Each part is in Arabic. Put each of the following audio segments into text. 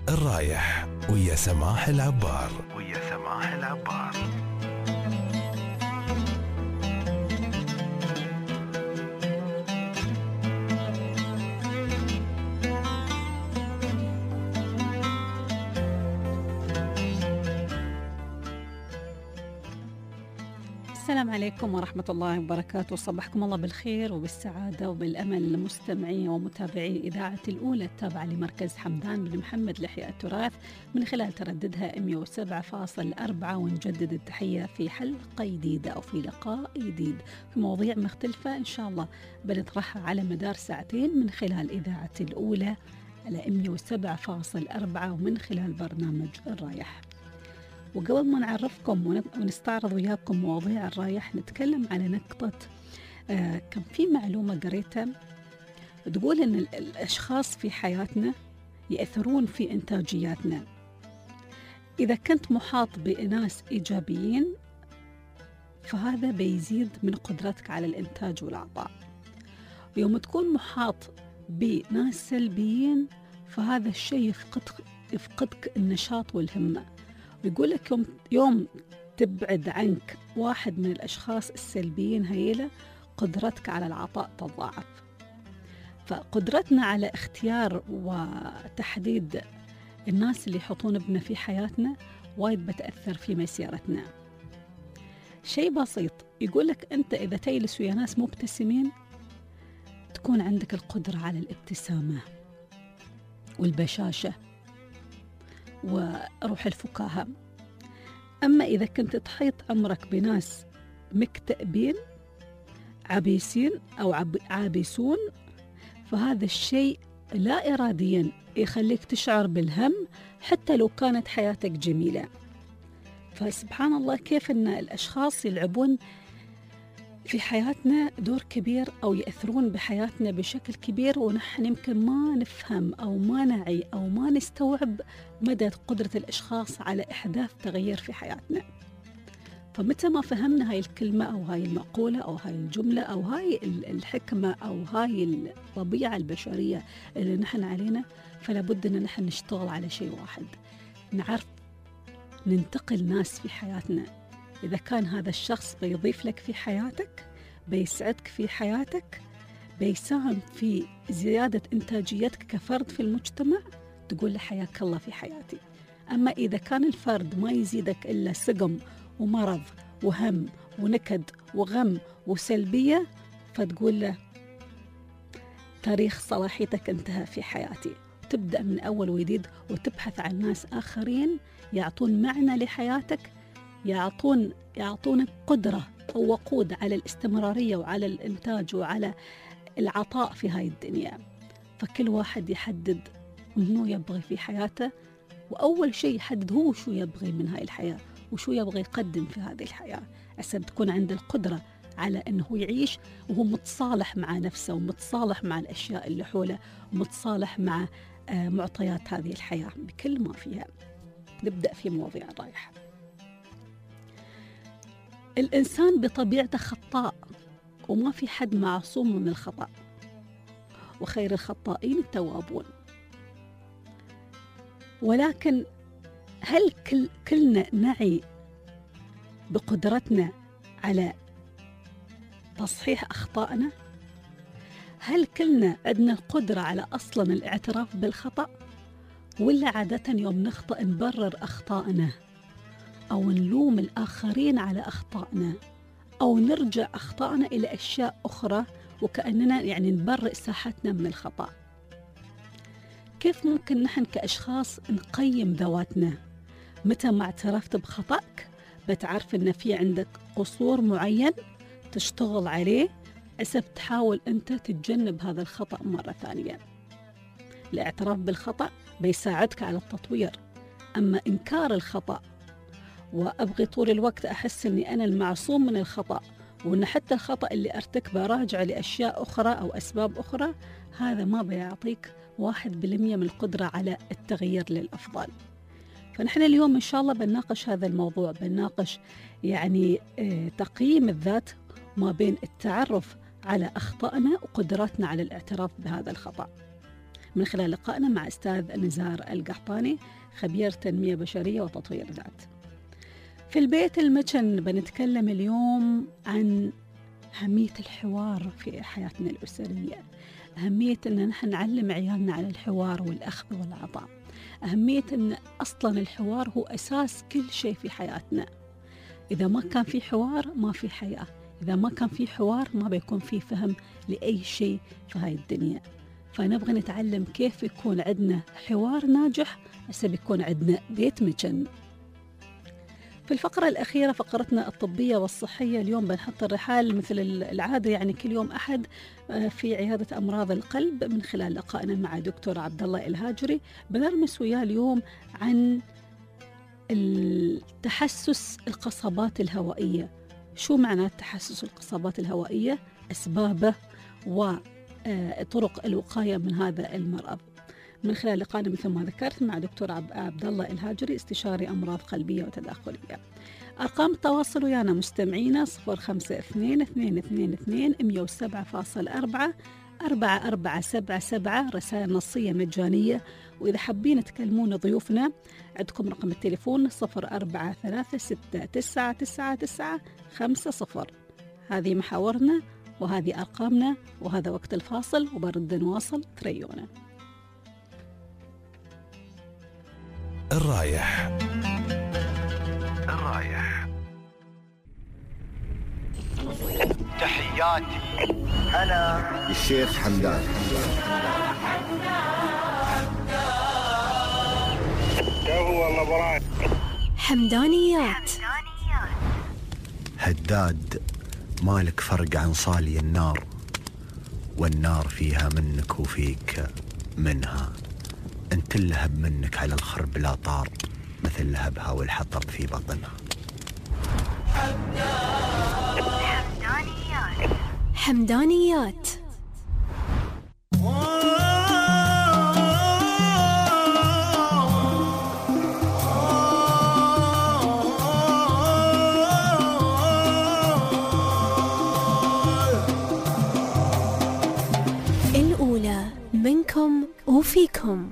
الرايح ويا سماح العبار. السلام عليكم ورحمة الله وبركاته. صبحكم الله بالخير وبالسعادة وبالأمل لمستمعي ومتابعي إذاعة الأولى التابعة لمركز حمدان بن محمد لإحياء التراث من خلال ترددها 107.4. ونجدد التحية في حلقة جديدة أو في لقاء جديد في مواضيع مختلفة إن شاء الله بنطرحها على مدار ساعتين من خلال إذاعة الأولى على 107.4 ومن خلال برنامج الرايح. وقبل ما نعرفكم ونستعرض وياكم مواضيع الرايح نتكلم على نقطة. كان في معلومة قريتها تقول إن الأشخاص في حياتنا يأثرون في إنتاجياتنا. إذا كنت محاط بناس إيجابيين فهذا بيزيد من قدرتك على الإنتاج والعطاء. ويوم تكون محاط بناس سلبيين فهذا الشيء يفقدك النشاط والهمة. يقول لك يوم تبعد عنك واحد من الأشخاص السلبيين هيلة قدرتك على العطاء تضاعف. فقدرتنا على اختيار وتحديد الناس اللي يحطون بنا في حياتنا وايد بتأثر في مسيرتنا. شيء بسيط، يقول لك أنت إذا تجلس ويا ناس مبتسمين تكون عندك القدرة على الابتسامة والبشاشة وروح الفكاهة. أما إذا كنت تحيط عمرك بناس مكتئبين عبيسين أو عابسون فهذا الشيء لا إراديا يخليك تشعر بالهم حتى لو كانت حياتك جميلة. فسبحان الله كيف أن الأشخاص يلعبون في حياتنا دور كبير أو يأثرون بحياتنا بشكل كبير ونحن يمكن ما نفهم أو ما نعي أو ما نستوعب مدى قدرة الأشخاص على إحداث تغيير في حياتنا. فمتى ما فهمنا هاي الكلمة أو هاي المقولة أو هاي الجملة أو هاي الحكمة أو هاي الطبيعة البشرية اللي نحن علينا فلا بد أن نحن نشتغل على شيء واحد، نعرف ننتقل ناس في حياتنا. إذا كان هذا الشخص بيضيف لك في حياتك بيسعدك في حياتك بيساهم في زيادة إنتاجيتك كفرد في المجتمع تقول له حياك الله في حياتي. أما إذا كان الفرد ما يزيدك إلا سقم ومرض وهم ونكد وغم وسلبية فتقول له تاريخ صلاحيتك انتهى في حياتي. تبدأ من أول وجديد وتبحث عن ناس آخرين يعطون معنى لحياتك، يعطونك قدرة أو وقود على الاستمرارية وعلى الإنتاج وعلى العطاء في هاي الدنيا. فكل واحد يحدد منو يبغي في حياته، وأول شيء يحدد هو شو يبغي من هاي الحياة وشو يبغي يقدم في هذه الحياة عشان تكون عنده القدرة على أنه يعيش وهو متصالح مع نفسه ومتصالح مع الأشياء اللي حوله ومتصالح مع معطيات هذه الحياة بكل ما فيها. نبدأ في مواضيع الرايح. الإنسان بطبيعته خطاء وما في حد معصوم من الخطأ، وخير الخطائين التوابون. ولكن هل كلنا نعي بقدرتنا على تصحيح أخطائنا؟ هل كلنا عندنا القدرة على أصلا الاعتراف بالخطأ؟ ولا عادة يوم نخطئ نبرر أخطائنا أو نلوم الآخرين على أخطائنا أو نرجع أخطائنا إلى أشياء أخرى وكأننا يعني نبرئ ساحتنا من الخطأ؟ كيف ممكن نحن كأشخاص نقيم ذواتنا؟ متى ما اعترفت بخطأك بتعرف إن في عندك قصور معين تشتغل عليه عشان تحاول أنت تتجنب هذا الخطأ مرة ثانية. الاعتراف بالخطأ بيساعدك على التطوير. أما إنكار الخطأ وأبغي طول الوقت أحس أني أنا المعصوم من الخطأ وأن حتى الخطأ اللي أرتكبه راجع لأشياء أخرى أو أسباب أخرى، هذا ما بيعطيك 1% من القدرة على التغيير للأفضل. فنحن اليوم إن شاء الله بنناقش هذا الموضوع، بنناقش يعني تقييم الذات ما بين التعرف على أخطائنا وقدراتنا على الاعتراف بهذا الخطأ. من خلال لقائنا مع أستاذ نزار القحطاني، خبير تنمية بشرية وتطوير ذات. في البيت المتشن بنتكلم اليوم عن أهمية الحوار في حياتنا الأسرية، أهمية أن نحن نعلم عيالنا على الحوار والأخذ والعطاء، أهمية أن أصلا الحوار هو أساس كل شيء في حياتنا. إذا ما كان في حوار ما في حياة، إذا ما كان في حوار ما بيكون في فهم لأي شيء في هاي الدنيا. فنبغى نتعلم كيف يكون عندنا حوار ناجح هسه بيكون عندنا بيت متشن. في الفقرة الأخيرة فقرتنا الطبية والصحية، اليوم بنحط الرحال مثل العادة يعني كل يوم أحد في عيادة أمراض القلب من خلال لقائنا مع دكتور عبد الله الهاجري. بنرمس وياه اليوم عن التحسس القصبات الهوائية. شو معنى تحسس القصبات الهوائية؟ أسبابه وطرق الوقاية من هذا المرض من خلال لقائنا مثل ما ذكرت مع دكتور عبد الله الهاجري، استشاري أمراض قلبية وتداخلية. أرقام التواصل ويانا مستمعينا 052222 107.4 رسائل نصية مجانية. وإذا حابين تكلمون ضيوفنا عندكم رقم التليفون 0436999950. هذه محاورنا وهذه أرقامنا وهذا وقت الفاصل، وبرد نواصل تريونا. الرايح تحياتي أنا الشيخ حمدان. والله براك حمدانيات. هداد مالك فرق عن صالي النار، والنار فيها منك وفيك منها. انت اللهب منك على الخرب لا طار، مثل لهبها والحطب في بطنها. حمدانيات. الأولى منكم وفيكم.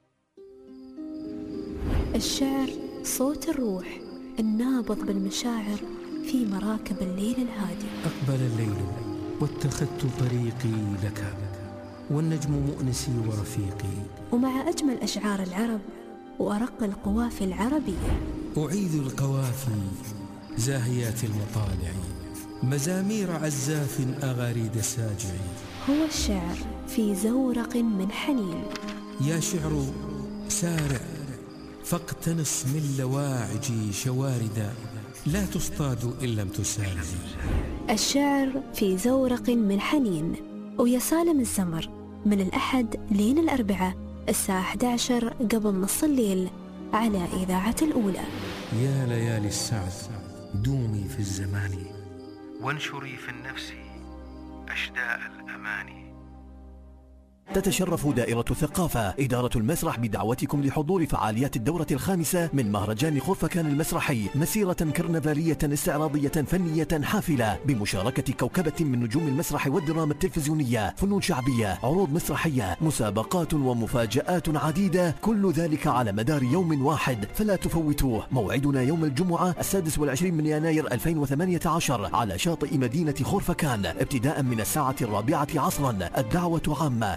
الشعر صوت الروح النابض بالمشاعر في مراكب الليل الهادي. أقبل الليل واتخذت طريقي لك، والنجم مؤنسي ورفيقي. ومع أجمل أشعار العرب وأرق القوافي العربية أعيذ القوافي زاهيات المطالع، مزامير عزاف أغاريد ساجع. هو الشعر في زورق من حنين. يا شعر سارع فاقتنص من لواعج شواردا، لا تصطاد إن لم تسالز. الشعر في زورق من حنين، ويا سالم الزمر من الأحد لين الأربعاء الساعة 11 قبل نص الليل على إذاعة الأولى. يا ليالي السعد دومي في الزمان، وانشري في النفس أشداء الأماني. تتشرف دائرة الثقافة إدارة المسرح بدعوتكم لحضور فعاليات الدورة الخامسة من مهرجان خرفكان المسرحي، مسيرة كرنفالية استعراضية فنية حافلة بمشاركة كوكبة من نجوم المسرح والدراما التلفزيونية، فنون شعبية، عروض مسرحية، مسابقات ومفاجآت عديدة، كل ذلك على مدار يوم واحد، فلا تفوتوه. موعدنا يوم الجمعة 26 من يناير 2018 على شاطئ مدينة خرفكان ابتداء من الساعة 4 عصرا. الدعوة عامة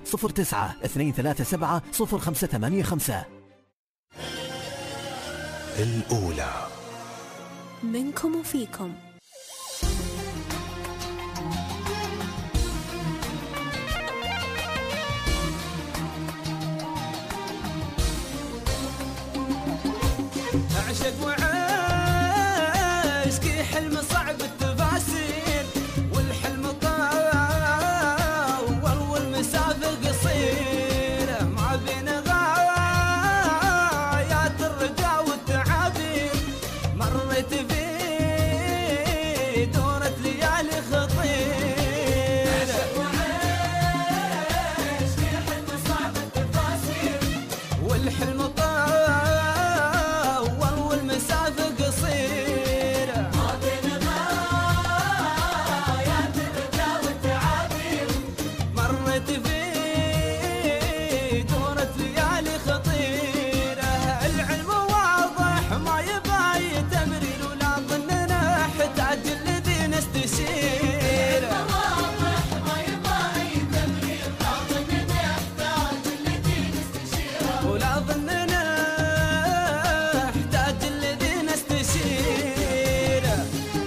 09-237-0585. الأولى منكم وفيكم. أعشق وعشق حلم صعب التفاسير، والحلم طول والمسافة قصيرة، ما بين غايات الرجاء والتعابير. مريت في دورة ليالي خطيرة. أعشق وعشق حلم صعب التفاسير، والحلم طول ولا ظننا احتاج الذي نستشيره.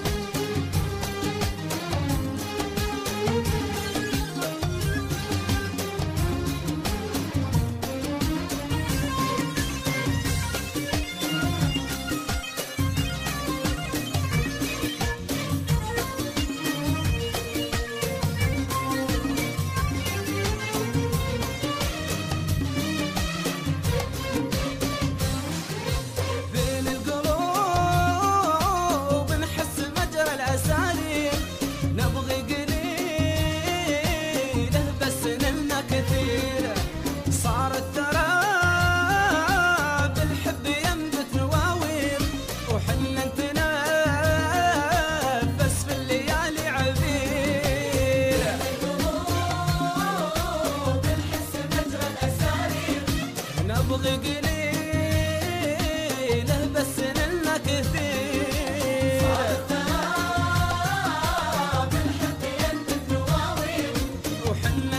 بين القلوب نحس مجرى الأساليب، نبغي قليله بس نلنا كثيره. صار التراب الحب ينبت نواوير، وحنا نتنافس في الليالي عبيره. القلوب نحس مجرى الأساليب، نبغي قليله بس نلنا كثير. صار التراب الحب ينبت نواوير، وحنا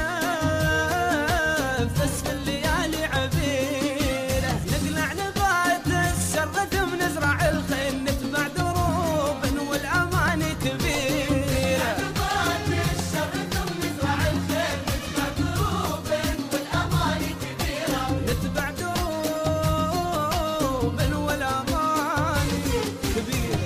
نتنافس في الليالي عبيره. نقلع نبات الشر ثم نزرع الخير، نتبع دروب والأماني كبيره. نبات الشر ثم نزرع الخير، نتبع دروب والأماني كبيره. نتبع دروب والأماني كبيره.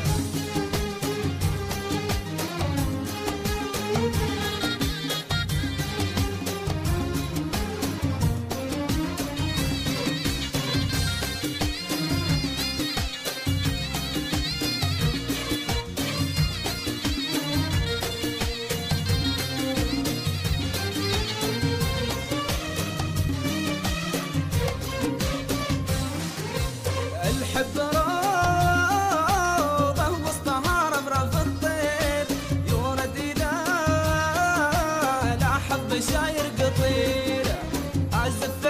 الحب روضه وسطها رفرف الطير، يورد إذا لا حب شاير قطيره. أعزف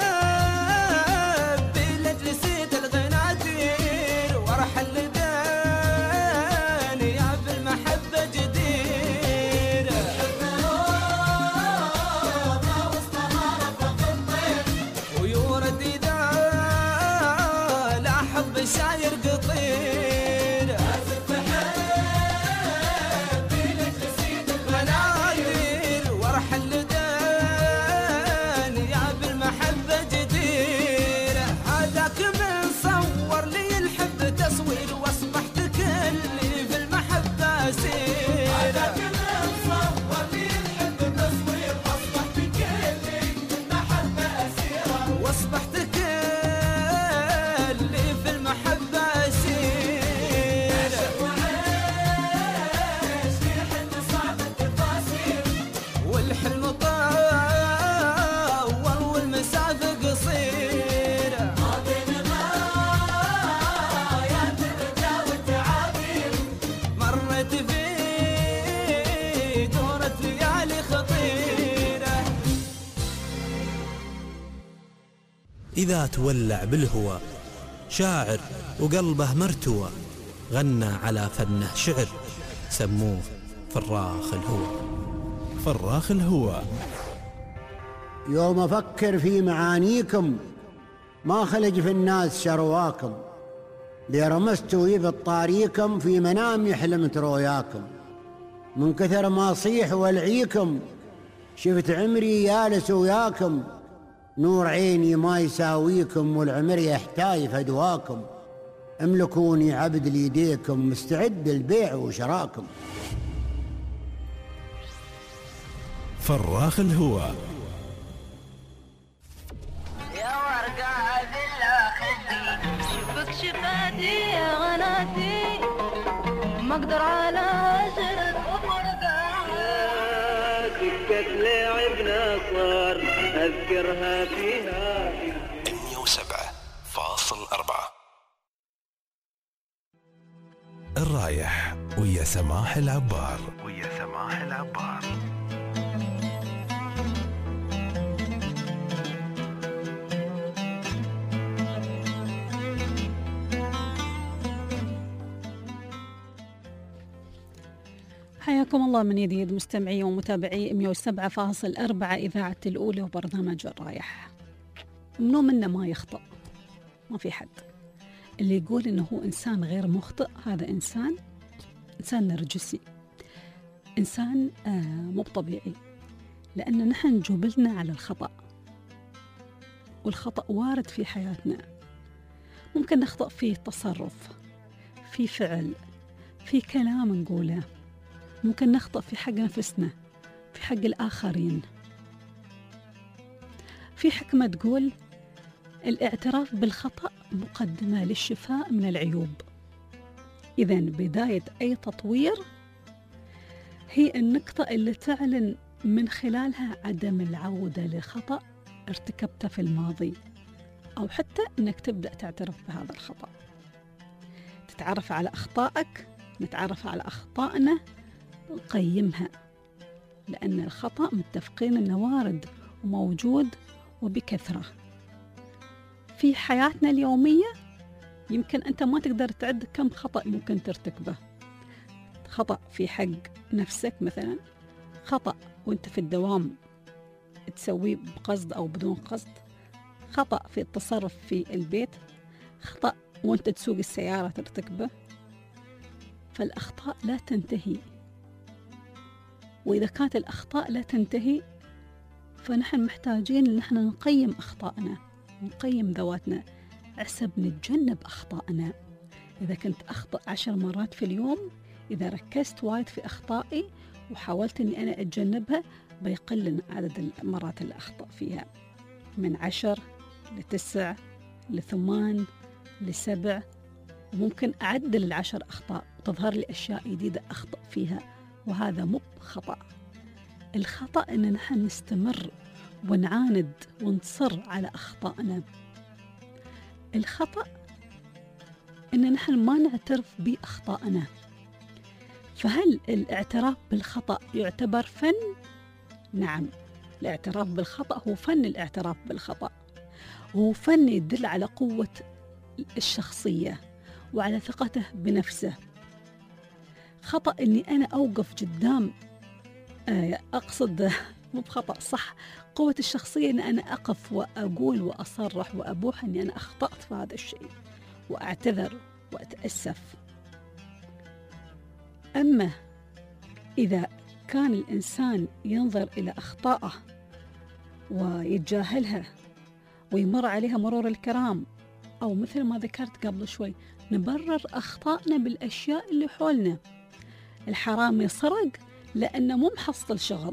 حبي لجلسيت الغنادير، وارحل لداني يا بالمحبة جديرة. الحب روضه وسطها رفرف الطير، ويورد إذا لا حب شاير قطيره. أعزف حبي لجلسيت الغنادير، وارحل لداني يا بالمحبة جديرة. هذاك من صور لي الحب تصوير، واصبحت كلي في المحبة أسير. هذاك من صور لي الحب تصوير، واصبحت كلي في المحبة أسيرة. واصبحت كلي في المحبة أسير. وعيش في حلم صعب التفاصيل، والحلم طول والمسافة قصيرة. ما بين غايات الرجا والتعابير، مرت في دورة ليالي خطيرة. إذا تولع بالهوى شاعر وقلبه مرتوى، غنى على فنه شعر، سموه فراخ الهوى. فراخ الهوى. يوم أفكر في معانيكم ما خلج في الناس شرواكم، لرمست ويبت طاريكم في منامي حلمت رؤياكم. من كثر ما صيح والعيكم شفت عمري جالس وياكم، نور عيني ما يساويكم والعمر يحتاج فدواكم. املكوني عبد ليديكم مستعد للبيع وشراكم. فراخ الهوى. يا ورقة بالله خدي، شوفك شفاتي يا غناتي، ما اقدر على هجرك وفرقاك. سكة لعبنا صار اذكرها فيها 107.4. الرايح ويا سماح العبار. حياكم الله من جديد مستمعي ومتابعي 107.4 إذاعة الأولى وبرنامج الرايح. منو منا ما يخطئ، ما في حد. اللي يقول إنه هو إنسان غير مخطئ هذا إنسان نرجسي، إنسان مو طبيعي، لأن نحن جبلنا على الخطأ، والخطأ وارد في حياتنا. ممكن نخطأ في تصرف، في فعل، في كلام نقوله، ممكن نخطأ في حق نفسنا، في حق الآخرين. في حكمة تقول الاعتراف بالخطأ مقدمة للشفاء من العيوب. إذن بداية أي تطوير هي النقطة اللي تعلن من خلالها عدم العودة لخطأ ارتكبته في الماضي، أو حتى أنك تبدأ تعترف بهذا الخطأ، تتعرف على أخطائك، نتعرف على أخطائنا، نقيمها، لأن الخطأ متفقين أنه وارد وموجود وبكثرة في حياتنا اليومية. يمكن أنت ما تقدر تعد كم خطأ ممكن ترتكبه. خطأ في حق نفسك مثلا، خطأ وانت في الدوام تسويه بقصد أو بدون قصد، خطأ في التصرف في البيت، خطأ وانت تسوق السيارة ترتكبه. فالأخطاء لا تنتهي، وإذا كانت الأخطاء لا تنتهي فنحن محتاجين أن نحن نقيم أخطائنا، نقيم ذواتنا، عسب نتجنب أخطائنا. إذا كنت أخطأ 10 مرات في اليوم، إذا ركزت وايد في أخطائي وحاولت أني أنا أتجنبها، بيقل عدد المرات اللي أخطأ فيها من 10 ل9 ل8 ل7. وممكن أعدل 10 أخطاء وتظهر لي أشياء جديدة أخطأ فيها، وهذا مو خطأ. الخطأ أن نحن نستمر ونعاند ونصر على أخطائنا. الخطأ أن نحن ما نعترف بأخطائنا. فهل الاعتراف بالخطأ يعتبر فن؟ نعم، الاعتراف بالخطأ هو فن. الاعتراف بالخطأ هو فن يدل على قوة الشخصية وعلى ثقته بنفسه. خطأ أني أنا أوقف قدام، أقصد مو بخطأ، صح، قوة الشخصية أن أنا أقف وأقول وأصرح وأبوح أني أنا أخطأت في هذا الشيء وأعتذر وأتأسف. أما إذا كان الإنسان ينظر إلى أخطائه ويتجاهلها ويمر عليها مرور الكرام، أو مثل ما ذكرت قبل شوي نبرر أخطائنا بالأشياء اللي حولنا. الحرامي سرق لأنه مو محصل شغل،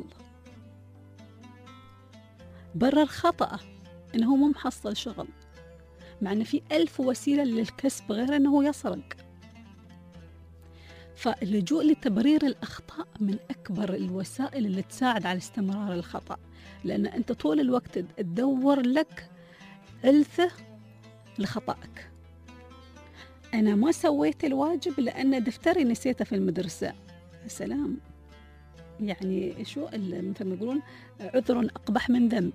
برر خطأه أنه مو محصل شغل، مع أنه في 1000 وسيلة للكسب غير أنه يسرق. فاللجوء لتبرير الأخطاء من أكبر الوسائل اللي تساعد على استمرار الخطأ، لأن أنت طول الوقت تدور لك علثة لخطأك. أنا ما سويت الواجب لأن دفتري نسيته في المدرسة. سلام، يعني شو مثل ما يقولون عذر أقبح من ذنب.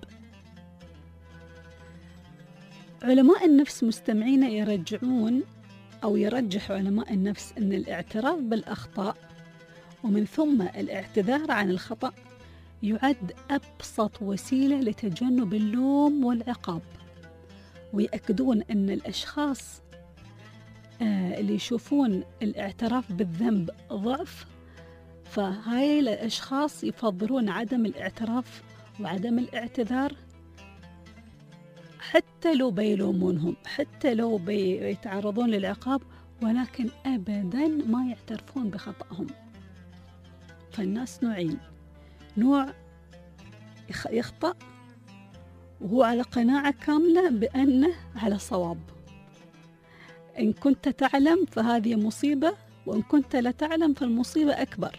علماء النفس مستمعين يرجعون أو يرجح علماء النفس أن الاعتراف بالأخطاء ومن ثم الاعتذار عن الخطأ يعد أبسط وسيلة لتجنب اللوم والعقاب. ويأكدون أن الأشخاص اللي يشوفون الاعتراف بالذنب ضعف، فهاي الأشخاص يفضلون عدم الاعتراف وعدم الاعتذار، حتى لو بيلومونهم، حتى لو بيتعرضون للعقاب، ولكن أبدا ما يعترفون بخطأهم. فالناس نوعين، نوع يخطأ وهو على قناعة كاملة بأنه على صواب. إن كنت تعلم فهذه مصيبة، وإن كنت لا تعلم فالمصيبة أكبر.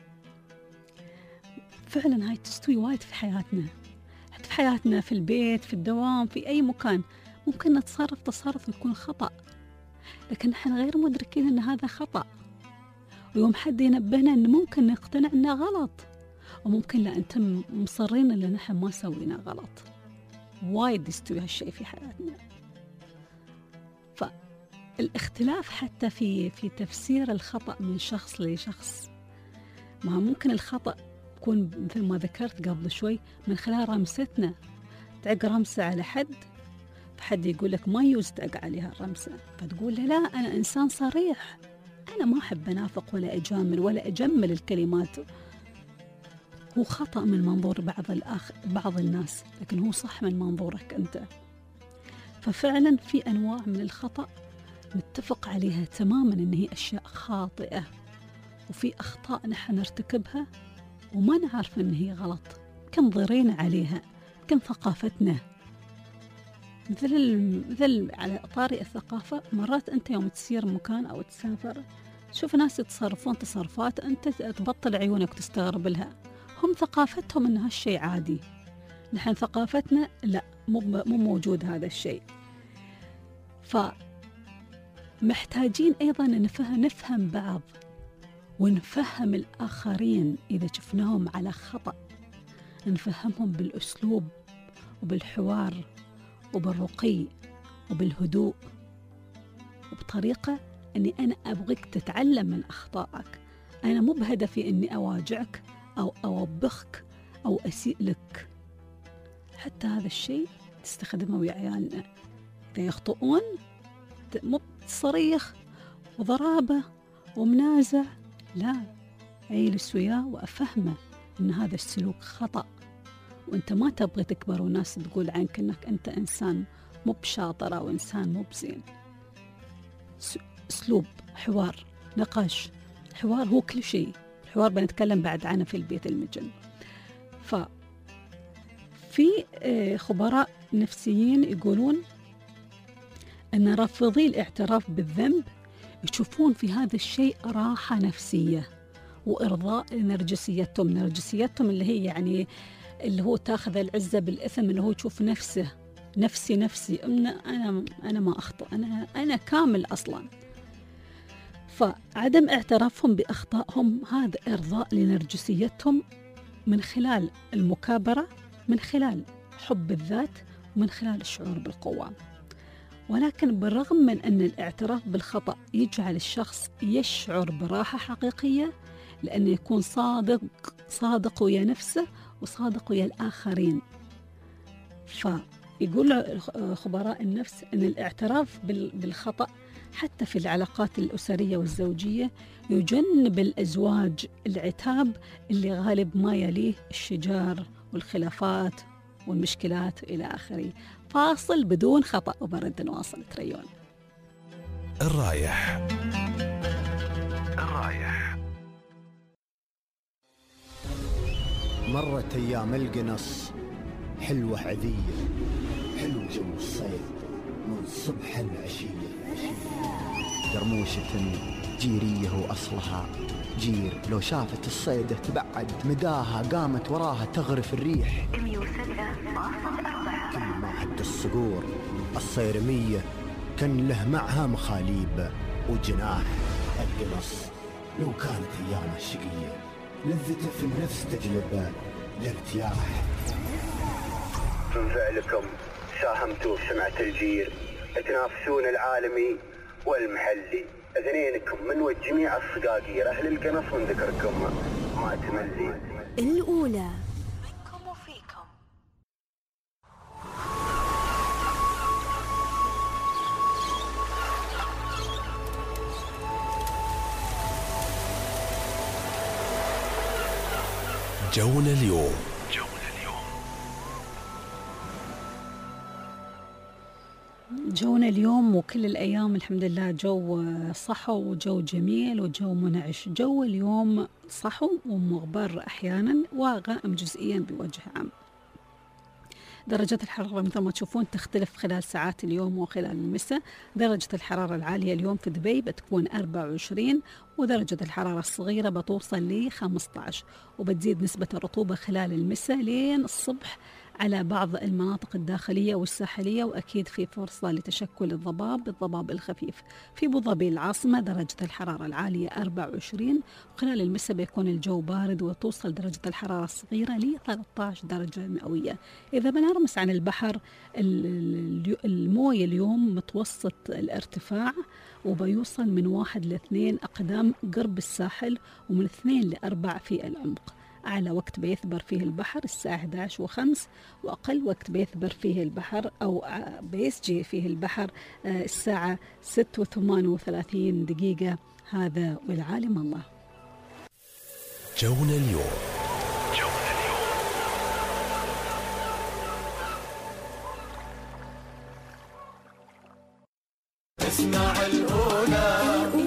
فعلا هاي تستوي وايد في حياتنا، حتى في حياتنا، في البيت، في الدوام، في أي مكان ممكن نتصرف تصرف يكون خطأ، لكن نحن غير مدركين أن هذا خطأ. ويوم حد ينبهنا أن ممكن نقتنع أنه غلط، وممكن لا، أنت مصرين أن نحن ما سوينا غلط. وايد يستوي هالشيء في حياتنا. فالاختلاف حتى في تفسير الخطأ من شخص لشخص. ما ممكن الخطأ يكون مثل ما ذكرت قبل شوي من خلال رمستنا، تعق رمسة على حد فحد يقول لك ما يصدق عليها الرمزة، فتقول له لا أنا إنسان صريح، أنا ما أحب أنافق ولا أجامل ولا أجمل الكلمات. هو خطأ من منظور بعض الناس، لكن هو صح من منظورك أنت. ففعلا في أنواع من الخطأ نتفق عليها تماما إن هي أشياء خاطئة، وفي أخطاء نحن نرتكبها وما نعرف إن هي غلط، كم ضرينا عليها، كم ثقافتنا. مثل على طارئ الثقافة، مرات أنت يوم تسير مكان أو تسافر تشوف ناس يتصرفون تصرفات أنت تبطل عيونك وتستغرب لها، هم ثقافتهم أن هالشيء عادي، نحن ثقافتنا لا، مو موجود هذا الشيء. فمحتاجين أيضا نفهم بعض ونفهم الآخرين، إذا شفناهم على خطأ نفهمهم بالأسلوب وبالحوار وبالرقي وبالهدوء، وبطريقة أني أنا أبغيك تتعلم من أخطائك. أنا مو بهدفي أني أواجعك أو أوبخك أو أسيء لك. حتى هذا الشيء تستخدمه ويا عيالنا، إذا يخطئون مو صريخ وضرابة ومنازع، لا، أجلس وياه وأفهمه أن هذا السلوك خطأ، وأنت ما تبغي تكبر وناس تقول عنك أنك أنت إنسان مو بشاطر أو إنسان مو بزين. أسلوب، حوار، نقاش. الحوار هو كل شيء، الحوار بنتكلم بعد عنه في البيت المجن. ففي خبراء نفسيين يقولون أن رافضي الاعتراف بالذنب يشوفون في هذا الشيء راحة نفسية وإرضاء لنرجسيتهم. نرجسيتهم اللي هي يعني اللي هو تاخذ العزة بالإثم، اللي هو يشوف نفسه نفسي أنا ما أخطأ، أنا كامل أصلا. فعدم اعترافهم بأخطائهم هذا إرضاء لنرجسيتهم من خلال المكابرة، من خلال حب الذات، ومن خلال الشعور بالقوة. ولكن بالرغم من أن الاعتراف بالخطأ يجعل الشخص يشعر براحة حقيقية، لأنه يكون صادق ويا نفسه وصادق ويا الآخرين. فيقول خبراء النفس أن الاعتراف بالخطأ حتى في العلاقات الأسرية والزوجية يجنب الأزواج العتاب اللي غالب ما يليه الشجار والخلافات والمشكلات إلى آخره. فاصل بدون خطأ وبرد نواصل. تريون الرايح. مرت أيام القنص حلوة عذية، حلو جو الصيد من صبح العشية. قرموشة جيرية وأصلها جير، لو شافت الصيدة تبعد مداها، قامت وراها تغرف الريح. 107.4 كل ما عد الصقور الصيرمية كان له معها مخاليب وجناح. القنص لو كانت أيامه شقية لذته في النفس تجلب الارتياح. من فعلكم ساهمتوا في سمعة الجير، تنافسون العالمي والمحلي. اذنينكم من وجميع الصقاقير، اهل القنص من ذكركم ما تملي. الأولى منكم وفيكم. جونا اليوم. جونا اليوم وكل الأيام الحمد لله جو صحو وجو جميل وجو منعش. جو اليوم صحو ومغبر أحيانا وغائم جزئيا بوجه عام. درجة الحرارة مثل ما تشوفون تختلف خلال ساعات اليوم وخلال المساء. درجة الحرارة العالية اليوم في دبي بتكون 24، ودرجة الحرارة الصغيرة بتوصل ل 15، وبتزيد نسبة الرطوبة خلال المساء لين الصبح على بعض المناطق الداخلية والساحلية، وأكيد في فرصة لتشكل الضباب الخفيف. في أبو ظبي العاصمة درجة الحرارة العالية 24، وخلال المساء بيكون الجو بارد وتوصل درجة الحرارة الصغيرة ل 13 درجة مئوية. إذا بنرمس عن البحر، الموية اليوم متوسط الارتفاع وبيوصل من 1 ل 2 أقدام قرب الساحل، ومن 2 ل 4 في العمق. أعلى وقت بيثبر فيه البحر الساعة 11:05، وأقل وقت بيثبر فيه البحر أو بيسجي فيه البحر الساعة 6:38 دقيقة. هذا والعالم الله. جونا اليوم. اسمع الأولى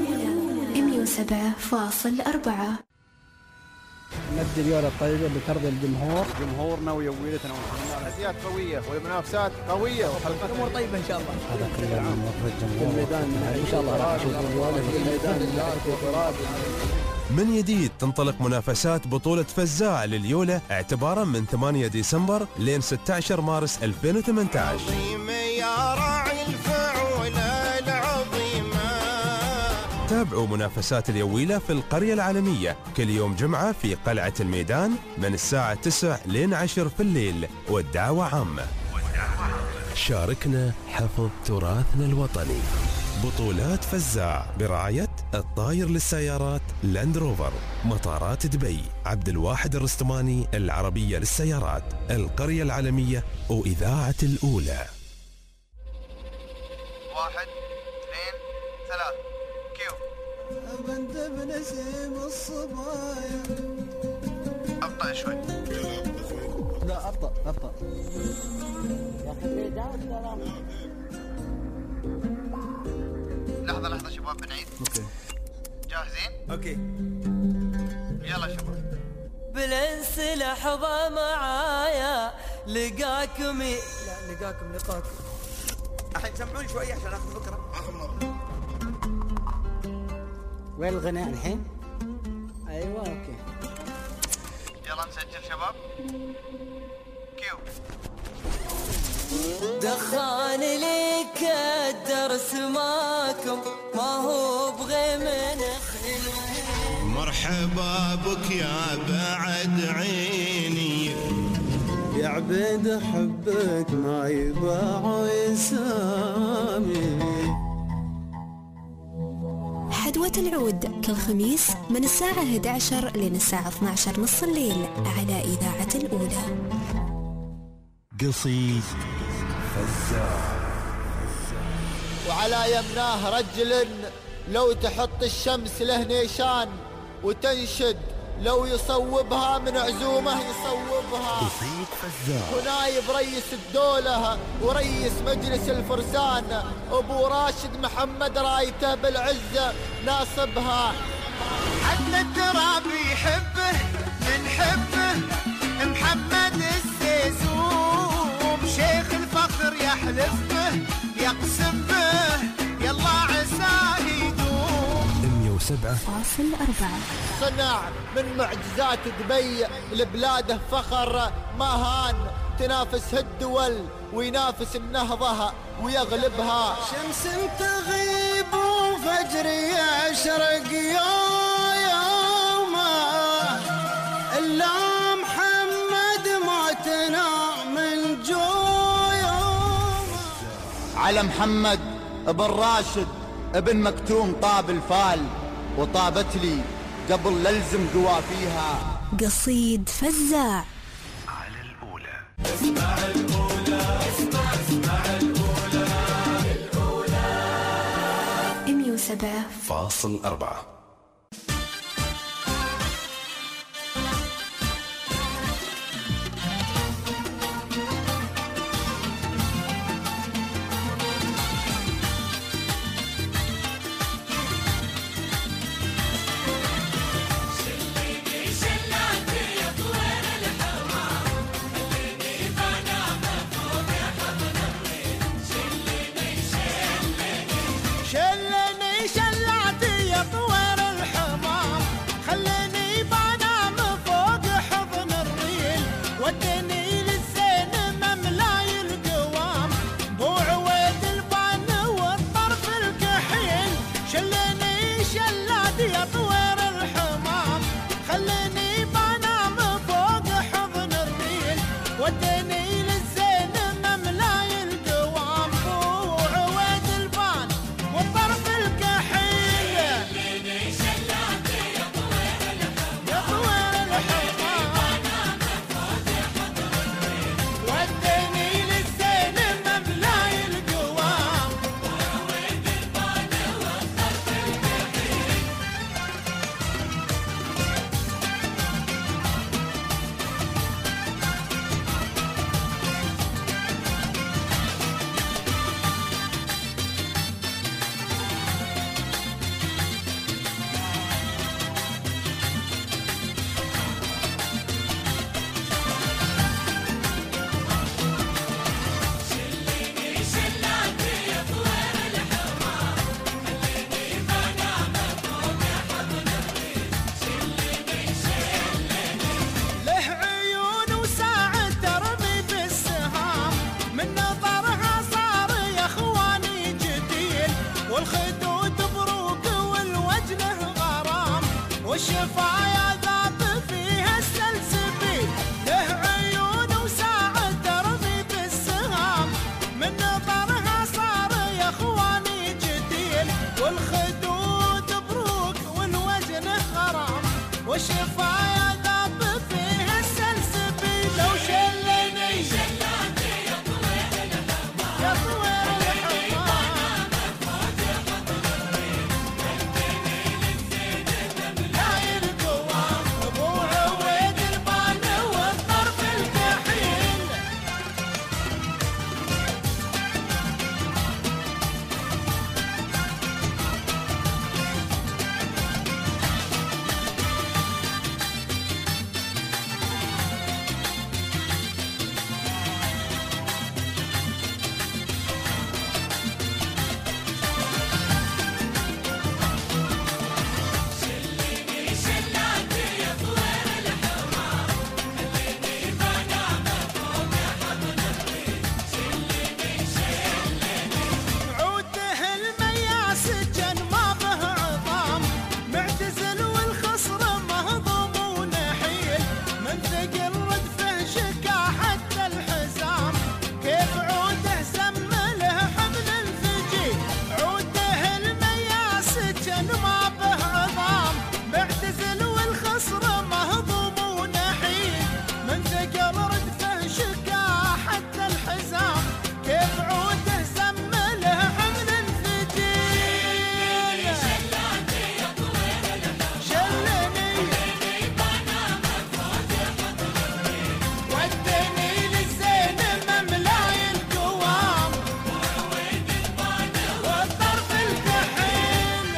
107.4. نبدي اليوم الطيبة اللي ترضي الجمهور. جمهورنا ويويلتنا والحماسيات قوية والمنافسات قوية وحلقات أمور طيبة إن شاء الله. هذا كل عام وفد الجمهور الميدان إن شاء الله راح نشوف الميدان. من جديد تنطلق منافسات بطولة فزاع لليولة اعتبارا من 8 ديسمبر لين 16 مارس 2018. يا راعي الفعولة العظيمة. تابعوا منافسات اليويلة في القرية العالمية كل يوم جمعة في قلعة الميدان من الساعة 9 لين 10 في الليل، والدعوة عامة. شاركنا حفظ تراثنا الوطني. بطولات فزاع برعاية الطاير للسيارات لاند روفر، مطارات دبي، عبد الواحد الرستماني العربية للسيارات، القرية العالمية وإذاعة الأولى. 1 2 3 كيو. بنت بنسيم الصبايا. أبطأ شوي. لا أبطأ. لحظة شباب بنعيد. اوكي. جاهزين؟ اوكي. يلا شباب. بالانس لحظة معايا لقاكم. الحين سمعوني شوي عشان اخذ فكرة. وين الغناء الحين؟ ايوه اوكي. يلا نسجل شباب. كيو. دخان لي كدرس ماكم ما هو بغي من خلوه. مرحبا بك يا بعد عيني، يا عبيد حبك ما يباع يسامي. حدوة العود كل خميس من الساعة 11 لين الساعة 12 نص الليل على إذاعة الأولى. قصيد فزاع. وعلى يمناه رجل لو تحط الشمس له نيشان، وتنشد لو يصوبها من عزومه يصوبها. قصيد فزاع. ونايب رئيس الدولة ورئيس مجلس الفرسان أبو راشد محمد رايته بالعزة ناصبها. حد التراب يحبه نحبه محمد السيسوم، شيخ الفخر يحلف به يقسم به يلا عساه يدوم. 107.4. صنع من معجزات دبي لبلاده فخر ما هان، تنافس الدول وينافس النهضة ويغلبها. شمس تغيب وفجر يشرق يومه، إلا محمد موتنا من جويومه. على محمد ابن راشد ابن مكتوم طاب الفال، وطابت لي قبل للزم قوافيها. قصيد فزاع. على الأولى. اسمع الأولى. اسمع الأولى. الأولى 107.4. شلني شلعتي يا طوير والخدود بروق والوجنه غرام والشفايا ذاب فيها السلسبيل له عيون وساعة ترمي بالسهام من نظرها صار يا اخواني جديل والخدود بروق والوجنه غرام والشفايا ذاب فيها السلسبيل لو شلني شلاتي يا طويل الحمام يا طويل الحمام لا القوام ابو عويد البان والطرف الكحيل عوده المياس جن ما به عظام معتزل والخصر مهضوم ونحيل من ثقل ردفه شكا حتى الحزام كيف عوده زمله حمل الفجيل عوده المياس جن ما به عظام معتزل والخصر مهضوم ونحيل من ثقل ردفه شكا حتى الحزام كيف عوده زمله حمل الفتيل شلاتي يا طويل الحمام شلني ودني للزين مملاي القوام والطرف الكحيل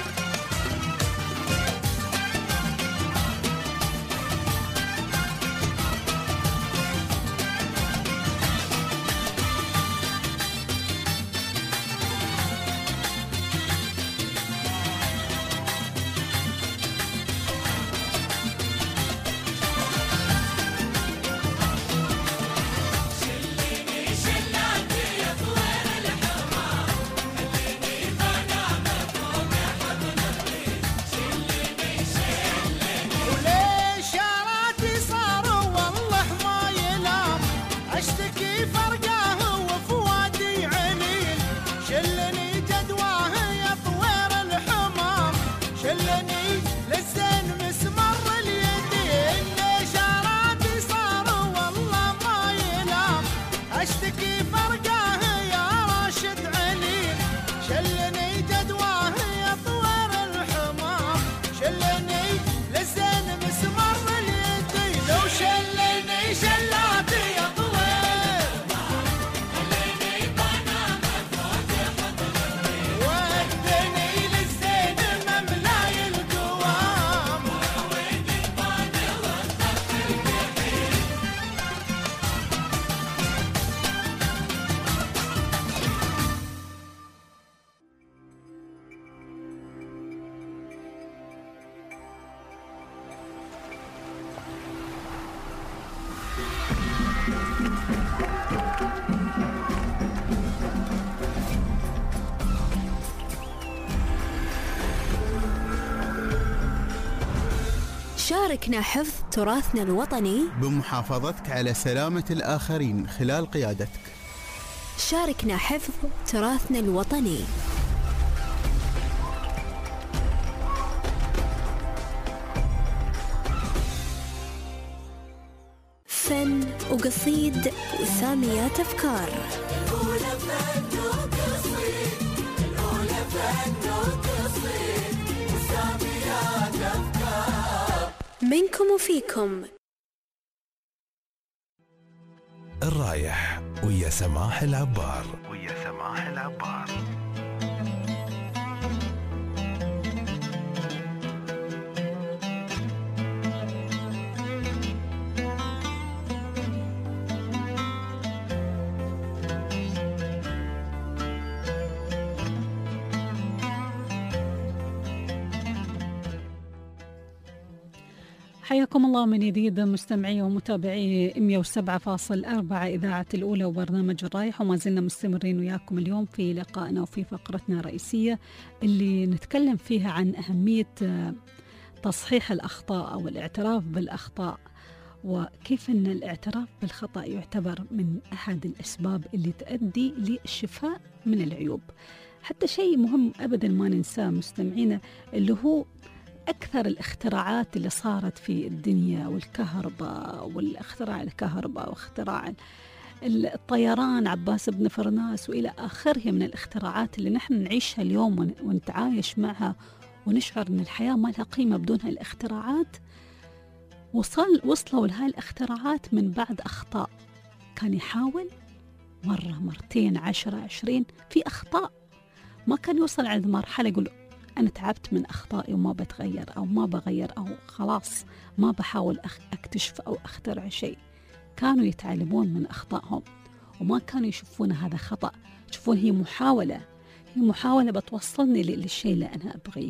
وليش شاراتي صاروا والله ما يلام اشتكي فرقاه وفوادي عليل شلني جدواه يا طوير الحمام شلني للزين مسمر اليدين ليش شاراتي صاروا والله ما يلام اشتكي فرقاه يا راشد عليل شلني جدواه يا طوير الحمام شلني للزين مسمر اليدين لو شلني شلاتي يا طويل ودني للزين مملاي القوام شاركنا حفظ تراثنا الوطني بمحافظتك على سلامة الآخرين خلال قيادتك. شاركنا حفظ تراثنا الوطني. فن وقصيد وساميات أفكار. منكم وفيكم. الرايح ويا سماح العبار. حياكم الله من جديد مستمعي ومتابعي 107.4 إذاعة الأولى وبرنامج الرايح، وما زلنا مستمرين وياكم اليوم في لقائنا وفي فقرتنا الرئيسية اللي نتكلم فيها عن أهمية تصحيح الأخطاء أو الاعتراف بالأخطاء، وكيف أن الاعتراف بالخطأ يعتبر من أحد الأسباب اللي تؤدي للشفاء من العيوب. حتى شيء مهم أبدا ما ننساه مستمعينا، اللي هو أكثر الاختراعات اللي صارت في الدنيا، والكهرباء والاختراع الكهرباء واختراع الطيران عباس بن فرناس وإلى آخره من الاختراعات اللي نحن نعيشها اليوم ونتعايش معها ونشعر أن الحياة ما لها قيمة بدون هاي الاختراعات. وصلوا لهاي الاختراعات من بعد أخطاء، كان يحاول مرة مرتين 10 20 في أخطاء، ما كان يوصل عند مرحلة يقول أنا تعبت من أخطائي وما بتغير أو ما بغير أو خلاص ما بحاول أكتشف أو أخترع شيء. كانوا يتعلمون من أخطائهم وما كانوا يشوفون هذا خطأ، يشوفون هي محاولة بتوصلني للشيء اللي أنا أبغيه.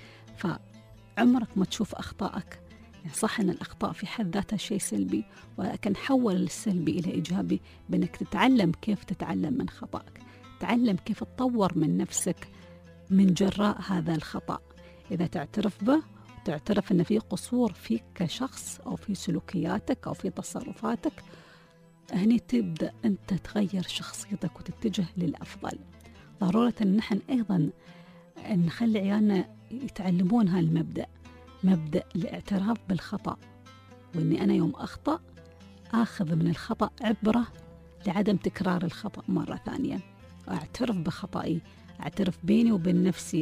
فعمرك ما تشوف أخطائك، يعني صح أن الأخطاء في حد ذاتها شيء سلبي، ولكن حول السلبي إلى إيجابي بأنك تتعلم كيف تتعلم من خطأك، تعلم كيف تطور من نفسك من جراء هذا الخطأ. إذا تعترف به وتعترف أن في قصور فيك كشخص أو في سلوكياتك أو في تصرفاتك، هني تبدأ أنت تغير شخصيتك وتتجه للأفضل. ضرورة أن نحن أيضا نخلي عيالنا يتعلمون هالمبدأ، مبدأ الاعتراف بالخطأ، وأني أنا يوم أخطأ آخذ من الخطأ عبرة لعدم تكرار الخطأ مرة ثانية، وأعترف بخطأي، أعترف بيني وبين نفسي،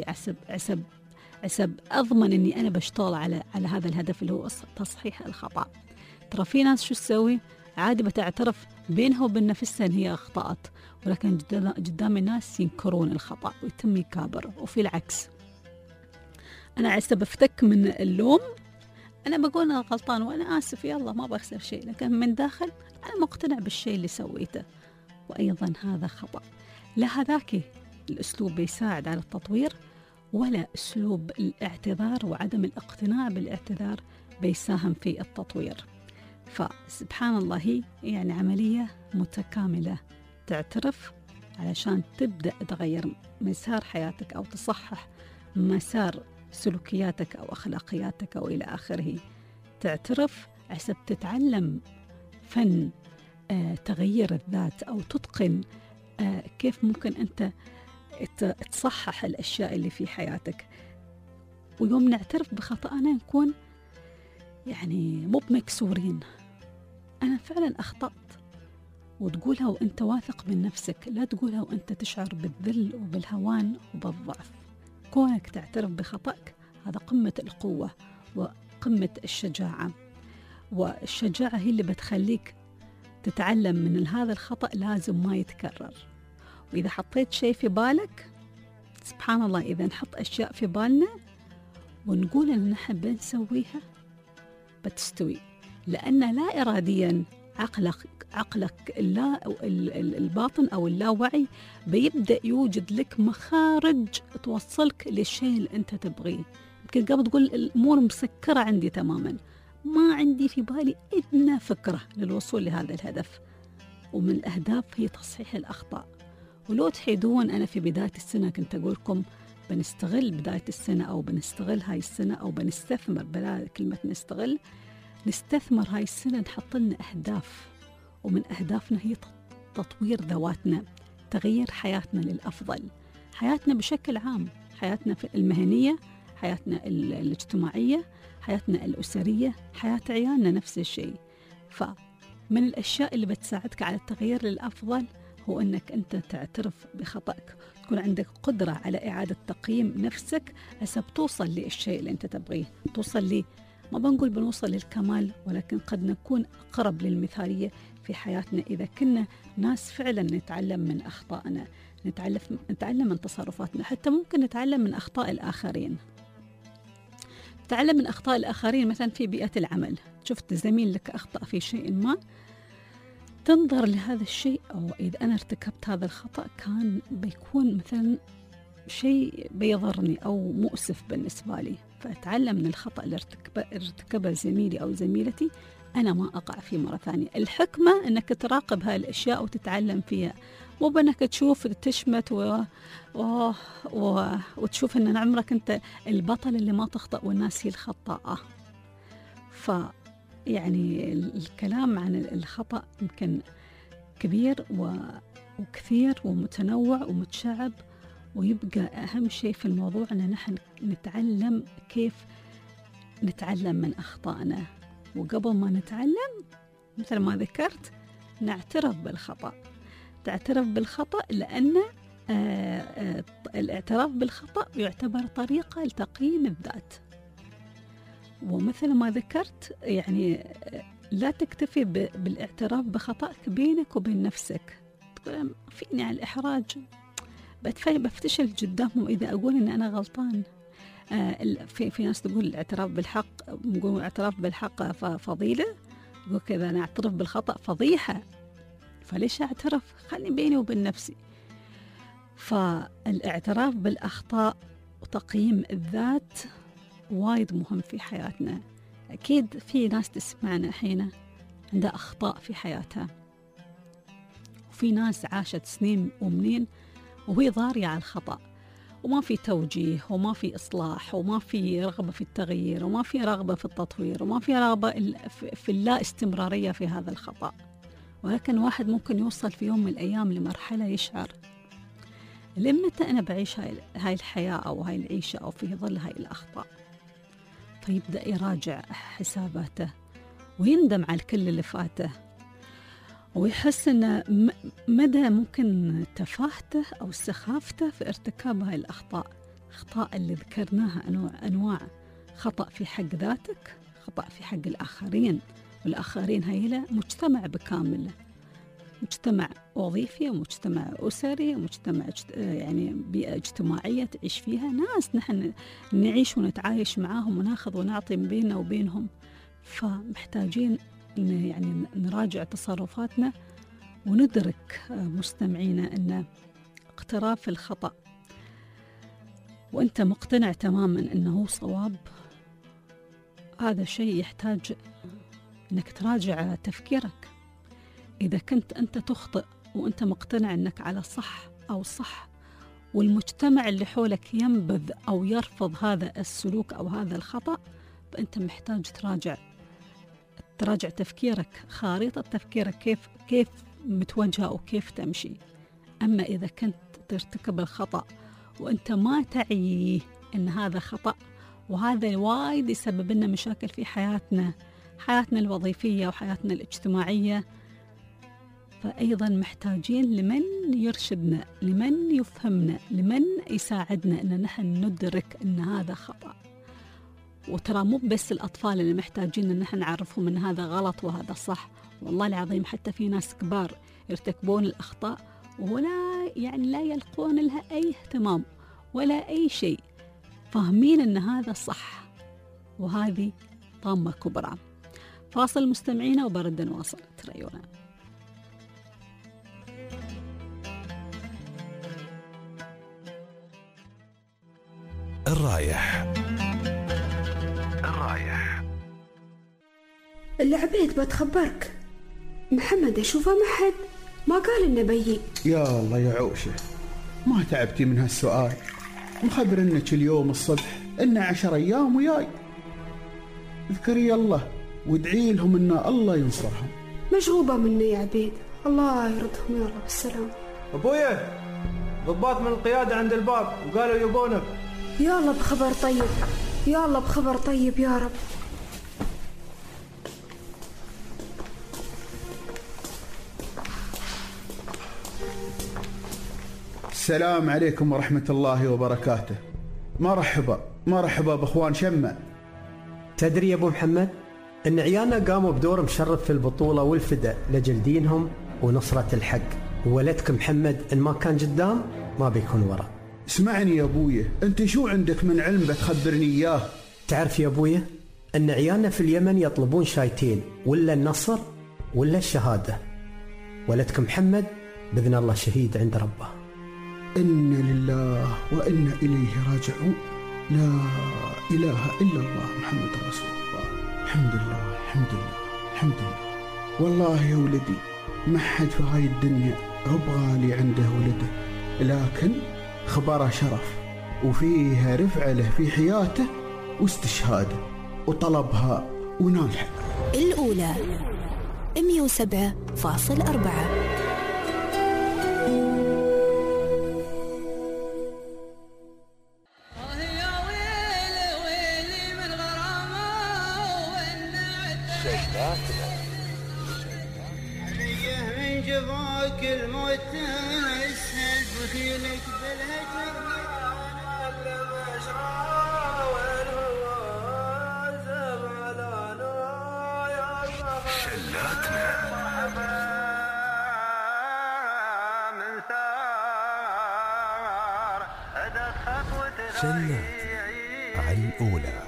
عسب أضمن أني أنا بشتغل على هذا الهدف اللي هو تصحيح الخطأ. ترى في ناس شو تسوي؟ عادي بتعترف بينها وبين نفسها أن هي أخطأت، ولكن قدام الناس ينكرون الخطأ ويتم يكابر. وفي العكس، أنا عسب أفتك من اللوم، أنا بقول أنا غلطان وأنا آسف يلا ما بخسر شيء، لكن من داخل أنا مقتنع بالشيء اللي سويته، وأيضا هذا خطأ. لا هذاك الأسلوب بيساعد على التطوير، ولا أسلوب الاعتذار وعدم الاقتناع بالاعتذار بيساهم في التطوير. فسبحان الله هي يعني عملية متكاملة، تعترف علشان تبدأ تغير مسار حياتك أو تصحح مسار سلوكياتك أو أخلاقياتك أو إلى آخره. تعترف عشان تتعلم فن تغيير الذات أو تتقن كيف ممكن أنت تصحح الأشياء اللي في حياتك. ويوم نعترف بخطأنا نكون يعني مو بمكسورين، أنا فعلا أخطأت، وتقولها وأنت واثق من نفسك، لا تقولها وأنت تشعر بالذل وبالهوان وبالضعف. كونك تعترف بخطأك هذا قمة القوة وقمة الشجاعة، والشجاعة هي اللي بتخليك تتعلم من هذا الخطأ لازم ما يتكرر. وإذا حطيت شيء في بالك، سبحان الله إذا نحط أشياء في بالنا ونقول أن نحن بنسويها بتستوي، لأن لا إراديا عقلك الباطن أو اللاوعي بيبدأ يوجد لك مخارج توصلك للشيء اللي أنت تبغيه. يمكن قبل تقول الأمور مسكرة عندي تماما، ما عندي في بالي أدنى فكرة للوصول لهذا الهدف. ومن الأهداف هي تصحيح الأخطاء. ولو تحيدون أنا في بداية السنة كنت أقول لكم بنستغل بداية السنة أو بنستغل هاي السنة أو بنستثمر، بلا كلمة نستثمر هاي السنة، نحط لنا أهداف، ومن أهدافنا هي تطوير ذواتنا، تغيير حياتنا للأفضل، حياتنا بشكل عام، حياتنا في المهنية، حياتنا الاجتماعية، حياتنا الأسرية، حياة عيالنا نفس الشيء. فمن الأشياء اللي بتساعدك على التغيير للأفضل هو أنك أنت تعترف بخطأك، تكون عندك قدرة على إعادة تقييم نفسك حسب توصل للشيء اللي أنت تبغيه، توصل لي ما بنقول بنوصل للكمال، ولكن قد نكون أقرب للمثالية في حياتنا إذا كنا ناس فعلا نتعلم من أخطائنا، نتعلم من تصرفاتنا، حتى ممكن نتعلم من أخطاء الآخرين. نتعلم من أخطاء الآخرين مثلا في بيئة العمل، شفت زميل لك أخطأ في شيء ما، تنظر لهذا الشيء، أو إذا أنا ارتكبت هذا الخطأ كان بيكون مثلا شيء بيضرني أو مؤسف بالنسبة لي، فأتعلم من الخطأ اللي ارتكبه زميلي أو زميلتي، أنا ما أقع فيه مرة ثانية. الحكمة أنك تراقب هاي الأشياء وتتعلم فيها، مو بأنك تشوف تشمت وتشوف أن عمرك أنت البطل اللي ما تخطأ والناس هي الخطاءة. فيعني الكلام عن الخطأ يمكن كبير وكثير ومتنوع ومتشعب، ويبقى أهم شيء في الموضوع أن نحن نتعلم كيف نتعلم من أخطائنا، وقبل ما نتعلم مثل ما ذكرت نعترف بالخطأ. تعترف بالخطأ لأن الاعتراف بالخطأ يعتبر طريقة لتقييم الذات. ومثل ما ذكرت يعني لا تكتفي بالاعتراف بخطأك بينك وبين نفسك. فيني على الإحراج، بفتشل قدامهم إذا أقول إن أنا غلطان. في ناس تقول الاعتراف بالحق، نقول اعتراف بالحق فضيلة، يقول كذا أنا أعترف بالخطأ فضيحة، فليش أعترف؟ خلني بيني وبين نفسي. فالاعتراف بالأخطاء وتقييم الذات وايد مهم في حياتنا. أكيد في ناس تسمعنا حين عندها أخطاء في حياتها، وفي ناس عاشت سنين ومنين وهي ضارية على الخطأ، وما في توجيه وما في إصلاح وما في رغبة في التغيير وما في رغبة في التطوير وما في رغبة في اللا استمرارية في هذا الخطأ. ولكن واحد ممكن يوصل في يوم من الأيام لمرحلة يشعر لمتى أنا بعيش هاي الحياة أو هاي العيشة أو في ظل هاي الأخطاء، فيبدأ يراجع حساباته ويندم على كل اللي فاته، ويحس أن مدى ممكن تفاهته أو سخافته في ارتكاب هاي الأخطاء. أخطاء اللي ذكرناها أنواع: خطأ في حق ذاتك، خطأ في حق الآخرين، والآخرين هاي له مجتمع بكامله، مجتمع وظيفي ومجتمع أسري ومجتمع يعني بيئة اجتماعية تعيش فيها ناس نحن نعيش ونتعايش معاهم وناخذ ونعطي بيننا وبينهم. فمحتاجين يعني نراجع تصرفاتنا وندرك مستمعينا أن اقتراف الخطأ وأنت مقتنع تماما أنه صواب، هذا شيء يحتاج أنك تراجع تفكيرك. إذا كنت أنت تخطئ وأنت مقتنع أنك على صح أو صح، والمجتمع اللي حولك ينبذ أو يرفض هذا السلوك أو هذا الخطأ، فأنت محتاج تراجع تفكيرك، خارطة تفكيرك كيف متوجهة وكيف تمشي. أما إذا كنت ترتكب الخطأ وأنت ما تعي أن هذا خطأ، وهذا وايد يسبب لنا مشاكل في حياتنا الوظيفية وحياتنا الاجتماعية، فأيضا محتاجين لمن يرشدنا، لمن يفهمنا، لمن يساعدنا أن نحن ندرك أن هذا خطأ. وترى مو بس الأطفال اللي محتاجين أن نحن نعرفهم أن هذا غلط وهذا صح، والله العظيم حتى في ناس كبار يرتكبون الأخطاء ولا لا يلقون لها أي اهتمام ولا أي شيء، فاهمين أن هذا صح، وهذه طامة كبرى. فاصل مستمعينا وبرد نواصل تريونا. الرايح العبيد بتخبرك، محمد أشوفه محد ما قال إنه بيجي. يا الله يا عوشة، ما تعبتي من هالسؤال؟ مخبرنك اليوم الصبح إنه 10 أيام وياي. اذكري الله وادعي لهم إن الله ينصرهم. مشغوبة مني يا عبيد، الله يردهم يا رب السلام. أبويا ضباط من القيادة عند الباب وقالوا يبونك. يا الله بخبر طيب، يا الله بخبر طيب يا رب. السلام عليكم ورحمة الله وبركاته. مرحبا بأخوان شمة. تدري يا أبو محمد أن عيالنا قاموا بدور مشرف في البطولة والفداء لأجل دينهم ونصرة الحق، وولدك محمد إن ما كان قدام ما بيكون ورا. اسمعني يا أبويا، أنت شو عندك من علم بتخبرني إياه؟ تعرف يا أبويا أن عيالنا في اليمن يطلبون شايتين، ولا النصر ولا الشهادة. ولدك محمد بإذن الله شهيد عند ربه. إنا لله وإنا إليه راجعون. لا إله إلا الله محمد رسول الله. الحمد لله الحمد لله الحمد لله. والله يا ولدي ما حد في هاي الدنيا هو بغالي عنده ولده، لكن خبره شرف وفيها رفعة له في حياته واستشهاده وطلبها ونالها. الأولى 107.4. من جفاك الموت تسهل بخيلك بالهجر شلات على الأولى.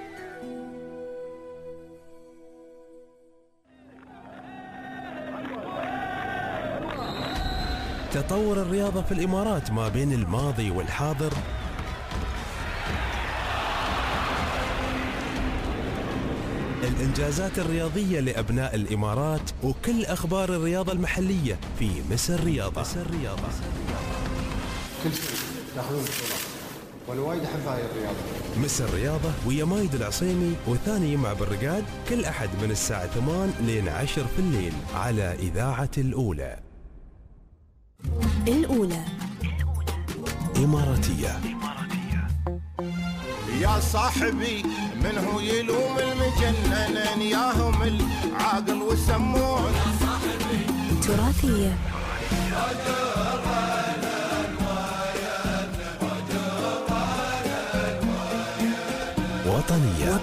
تطور الرياضة في الإمارات ما بين الماضي والحاضر الإنجازات الرياضية لأبناء الإمارات وكل أخبار الرياضة المحلية في مسر رياضة. كل شيء ياخذون بطولات وانا وايد احب هاي الرياضه. مسر رياضة ويا مايد العصيمي وثاني يمع بالرقاد كل أحد من الساعة 8 لين 10 في الليل على إذاعة الأولى. الأولى إماراتية. يا صاحبي من هو يلوم المجنن ياهم العاقل والسمون. تراثية. وطنية.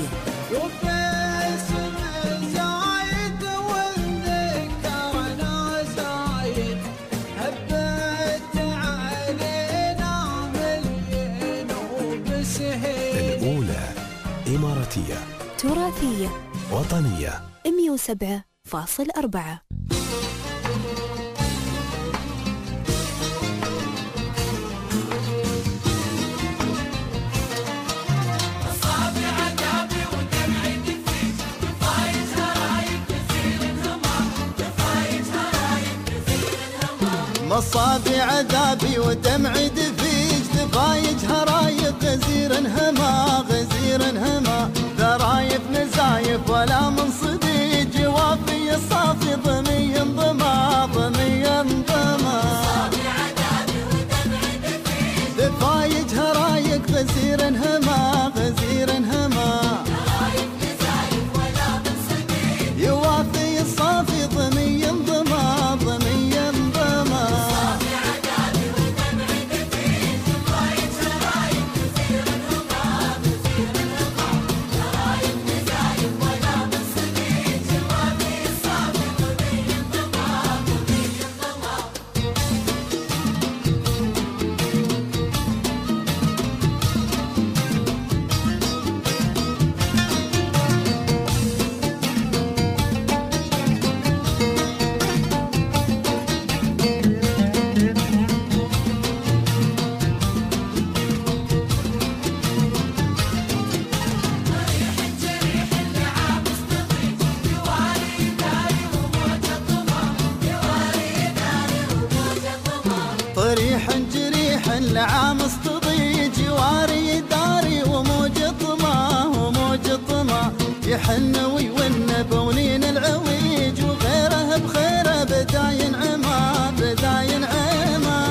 الأولى إماراتية تراثية وطنية 107.4. مصابي عذابي ودمعي دفيج دفايج هرايق غزير انهما غزير انهما ذرايف نزايف ولا من صديج وافي الصافي ضمي انضما ضمي انضما دفايج هرايق غزير انهما غزير انهما يوافي الصافي ضمي انضما ضمي انضما لعامس تضيج جواري داري وموج طما وموج طما يحن ويون بونين العويج وغيره بخيره بداين عما بداين عما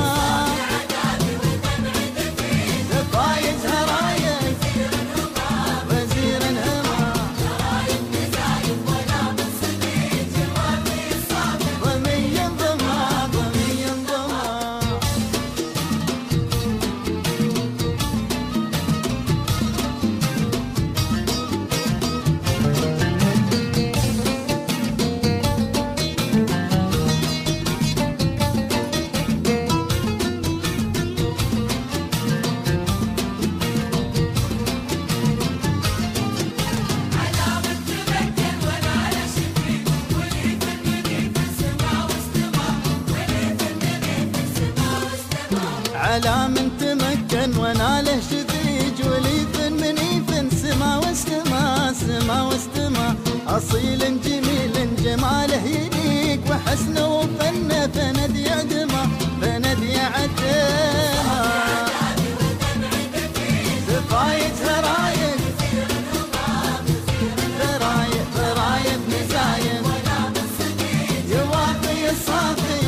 دفايز هرايز وزير هما ضمي انضما ضمي انضما على من تمكن وناله شذيج أصيل جميل جماله يليق وحسنه وفنه فند يعدمه فند يعدمه زفايتها رايق فرايب مزايم يوافي الصافي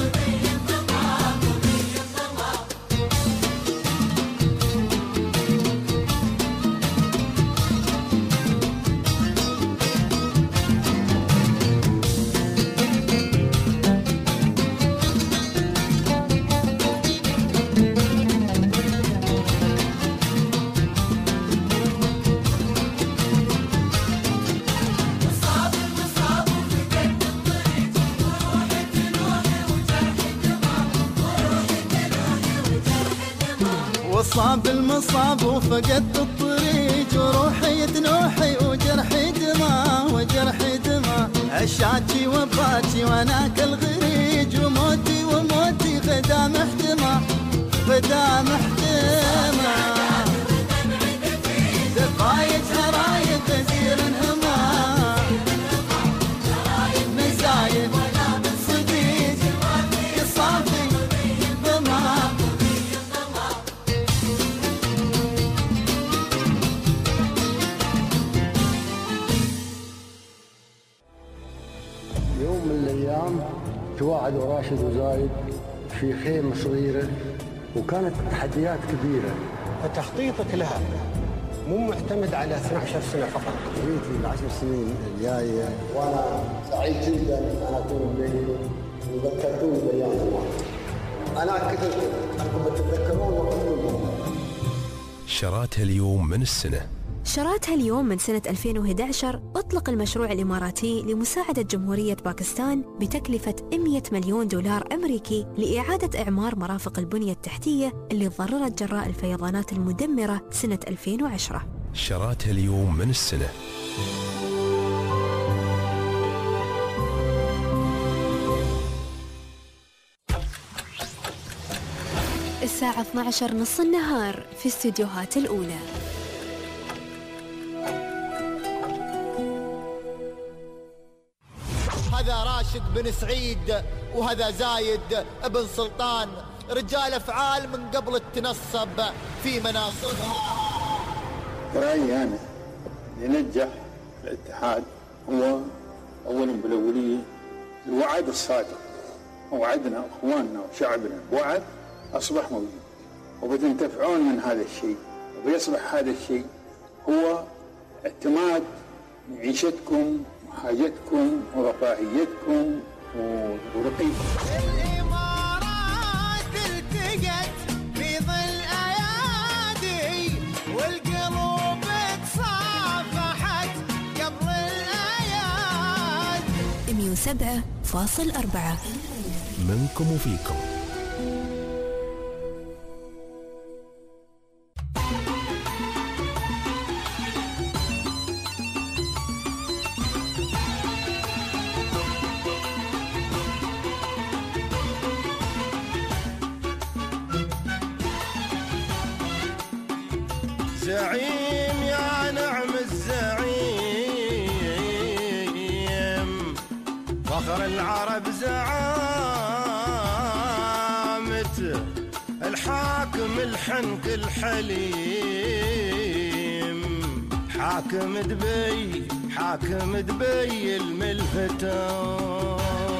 وصاب المصاب وفقدت الطريق وروحي تنوحي وجرحي دماء عشاتي وباتي وانا كالغريج وموتي غدا محتمى زفايتها رايب كثير انهما مزايد صديق يصافي ضمان يوم من الأيام تواعدوا راشد وزايد في خيمة صغيرة وكانت تحديات كبيرة. فتخطيطك لها مو معتمد على 12 سنة فقط. في 10 سنين الجاية وأنا سعيد جدا أن أكون بيني وذكرتوني بأيام زمان. أنا كنت أنكم تتذكرون وقتكم. شراتها اليوم من السنة. شراتها اليوم من سنة 2011 أطلق المشروع الإماراتي لمساعدة جمهورية باكستان بتكلفة 100 مليون دولار أمريكي لإعادة إعمار مرافق البنية التحتية اللي تضررت جراء الفيضانات المدمرة سنة 2010. شراتها اليوم من السنة. الساعة 12 نص النهار في استديوهات الأولى. هذا راشد بن سعيد وهذا زايد ابن سلطان، رجال افعال من قبل التنصب في مناصبها. رأيي أنا ينجح الاتحاد هو أولا بالأولية الوعد الصادق. وعدنا أخواننا وشعبنا بوعد أصبح موجود، وبتنتفعون من هذا الشيء، وبيصبح هذا الشيء هو اعتماد معيشتكم وحاجتكم ورفاهيتكم ورقيكم. الإمارات التقت في ظل أيادي والقلوب تصافحت قبل الأياد. 107.4 منكم وفيكم. زعيم يا نعم الزعيم، فخر العرب زعامته، الحاكم الحنك الحليم، حاكم دبي الملفتة.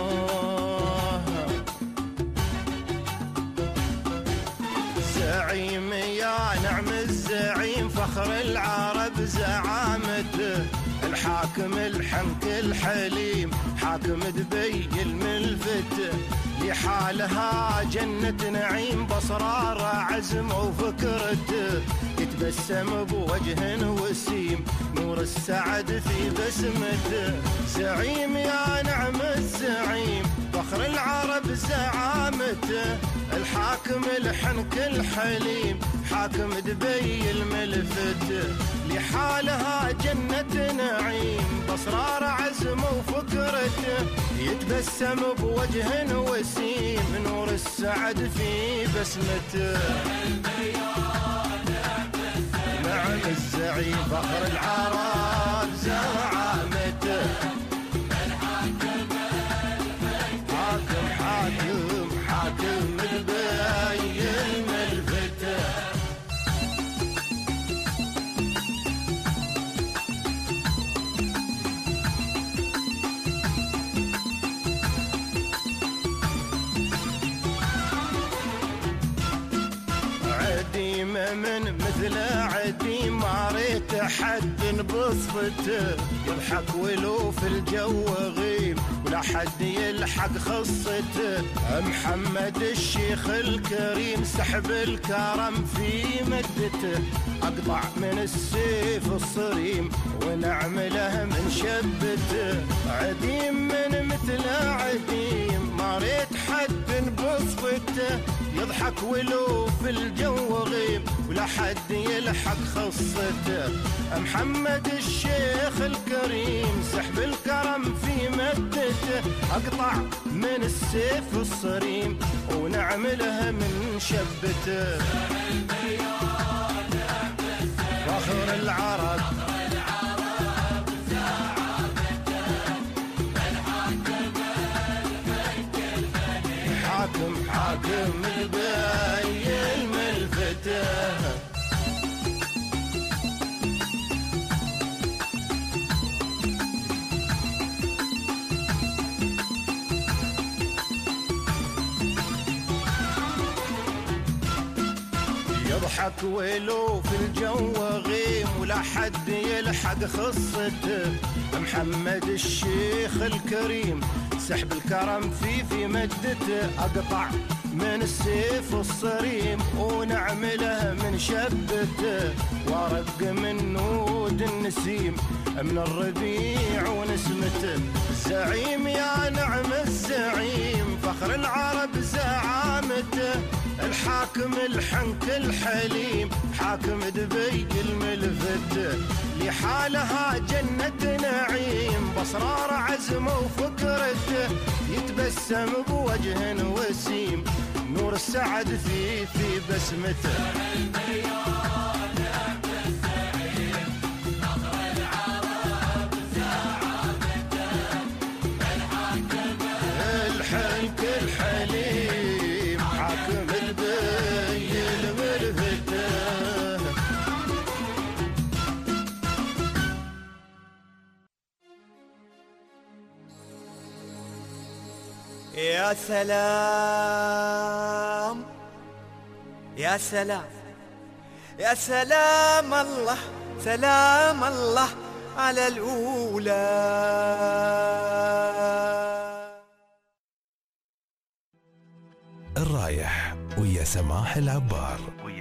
زعيم يا نعم الزعيم، فخر العرب زعامته، الحاكم الحنك الحليم، حاكم دبي الملفتة، لحالها جنة نعيم، بصرار عزم وفكرته، يتبسم بوجه وسيم، نور السعد في بسمته. زعيم يا نعم الزعيم، فخر العرب زعامته، الحاكم الحنك الحليم، حاكم دبي الملفتة، لحالها جنة نعيم، بصرار عزم وفكرته، يتبسم بوجه وسيم، نور السعد في بسمته. نعم الزعيم، فخر العرب زعامته، ما من مثل عدي ما ريت حد بصفته يضحك ولو في الجو غيم ولا حد يلحق خصته محمد الشيخ الكريم سحب الكرم في مدته أقطع من السيف الصريم ونعمله من شبته عديم من مثل عديم ما ريت حد بصفته يضحك ولو في الجو غيب ولا حد يلحق خصته محمد الشيخ الكريم سحب الكرم في مدته أقطع من السيف الصريم ونعملها من شبته فخر العرب حاكم الباين ملفته يضحك ولو في الجو غيم ولا حد يلحق خصته محمد الشيخ الكريم سحب الكرم في مدته أقطع من السيف الصريم ونعمله من شبته ورق من نود النسيم من الربيع ونسمته الزعيم يا نعم الزعيم فخر العرب زعامته الحاكم الحنك الحليم حاكم دبي الملفته لحالها جنة نعيم بصرار عزم وفكرته يتبسم بوجه وسيم نور السعد في بسمته الحنك الحليم حاكم البي الملفته يا سلام يا سلام يا سلام الله سلام الله على الأولى. الرايح ويا سماح العبار.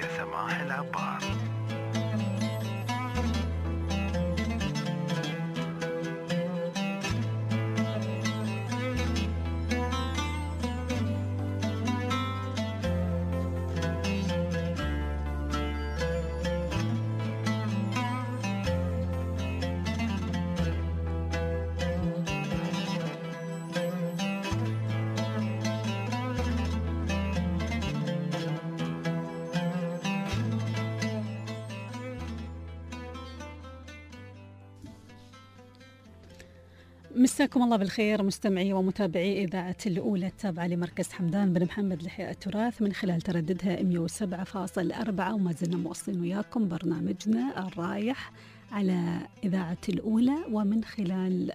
مساكم الله بالخير مستمعي ومتابعي إذاعة الأولى التابعة لمركز حمدان بن محمد لإحياء التراث من خلال ترددها 107.4 وما زلنا مواصلين وياكم برنامجنا الرايح على إذاعة الأولى ومن خلال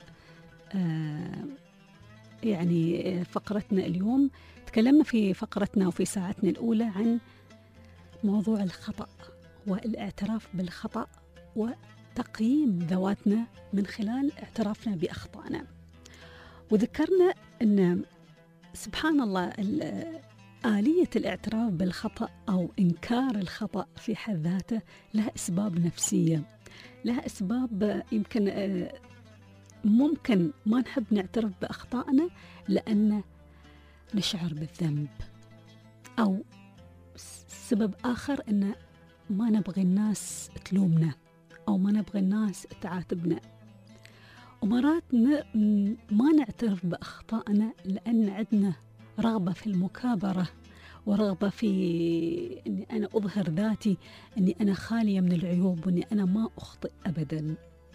يعني فقرتنا اليوم تكلمنا في فقرتنا وفي ساعتنا الأولى عن موضوع الخطأ والاعتراف بالخطأ وتقييم ذواتنا من خلال اعترافنا بأخطائنا. وذكرنا أن سبحان الله آلية الاعتراف بالخطأ أو إنكار الخطأ في حد ذاته لها أسباب نفسية، لها أسباب يمكن ممكن ما نحب نعترف بأخطائنا لأن نشعر بالذنب، أو سبب آخر أن ما نبغي الناس تلومنا أو ما نبغي الناس تعاتبنا. ومرات ما نعترف بأخطائنا لأن عندنا رغبة في المكابرة ورغبة في أني أنا أظهر ذاتي أني أنا خالية من العيوب وأني أنا ما أخطئ أبدا.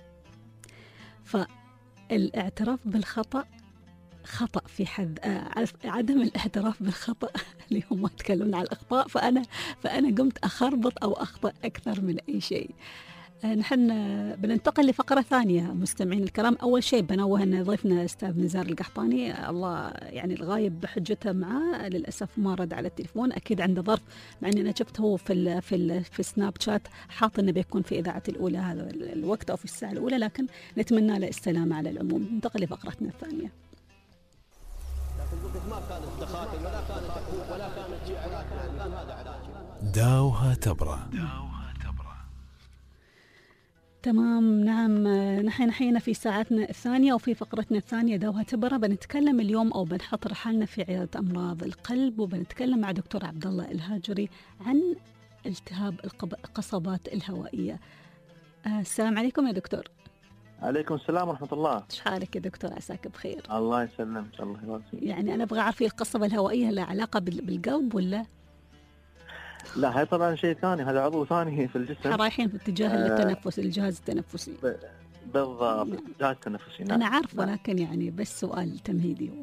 فالاعتراف بالخطأ خطأ في حد عدم الاعتراف بالخطأ اللي هم يتكلمون عن الأخطاء، فأنا قمت أخربط أو أخطأ أكثر من أي شيء. نحن بننتقل لفقرة ثانية مستمعين الكرام. أول شيء بنوه أن ضيفنا أستاذ نزار القحطاني، الله يعني الغايب بحجته معاه، للأسف ما رد على التليفون، أكيد عنده ظرف، مع أني أنا شفته في سناب شات حاط أنه بيكون في إذاعة الأولى هذا الوقت أو في الساعة الأولى، لكن نتمنى له السلامة على العموم. ننتقل لفقرتنا الثانية. داوها تبرى. تمام، نعم، نحن حينا في ساعتنا الثانية وفي فقرتنا الثانية داوها تبرى. بنتكلم اليوم أو بنحط رحالنا في عيادة أمراض القلب، وبنتكلم مع دكتور عبد الله الهاجري عن التهاب القصبات الهوائية. السلام عليكم يا دكتور. عليكم السلام ورحمة الله. ايش حالك يا دكتور؟ عساك بخير. الله يسلمك. الله يبارك فيك. يعني أنا أبغى أعرف القصبة الهوائية لها علاقة بالقلب ولا؟ لا، هاي طبعا شيء ثاني، هذا عضو ثاني في الجسم. رايحين في اتجاه التنفس، الجهاز التنفسي. بالضبط، الجهاز التنفسي. أنا عارفة، لكن يعني بس سؤال تمهيدي.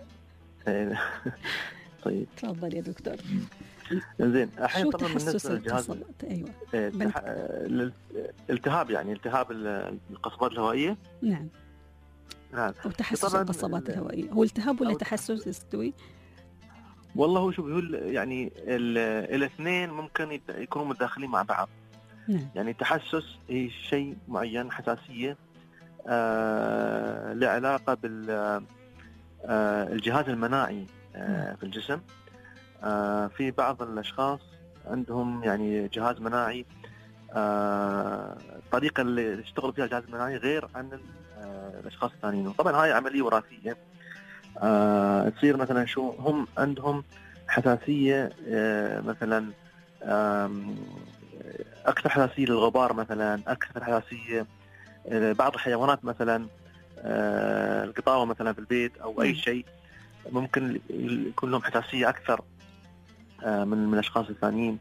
طيب تفضل يا دكتور. زين، الحين شو طبعا بالنسبة للجهاز أيوة. الالتهاب، يعني التهاب القصبات الهوائية. نعم. وتحسس القصبات الهوائية هو التهاب ولا تحسس استوي؟ والله هو يعني الاثنين ممكن يكونوا متداخلين مع بعض. نعم. يعني تحسس هي شيء معين، حساسية له علاقة بالجهاز المناعي في الجسم. في بعض الأشخاص عندهم يعني جهاز مناعي، الطريقة اللي يشتغل فيها الجهاز المناعي غير عن الأشخاص الثانيين. طبعا هاي عملية وراثية. تصير مثلا شو هم عندهم حساسية، مثلا أكثر حساسية للغبار، مثلا أكثر حساسية بعض الحيوانات، مثلا القطاوة مثلا في البيت أو أي شيء ممكن يكون لهم حساسية أكثر من الأشخاص الثانيين.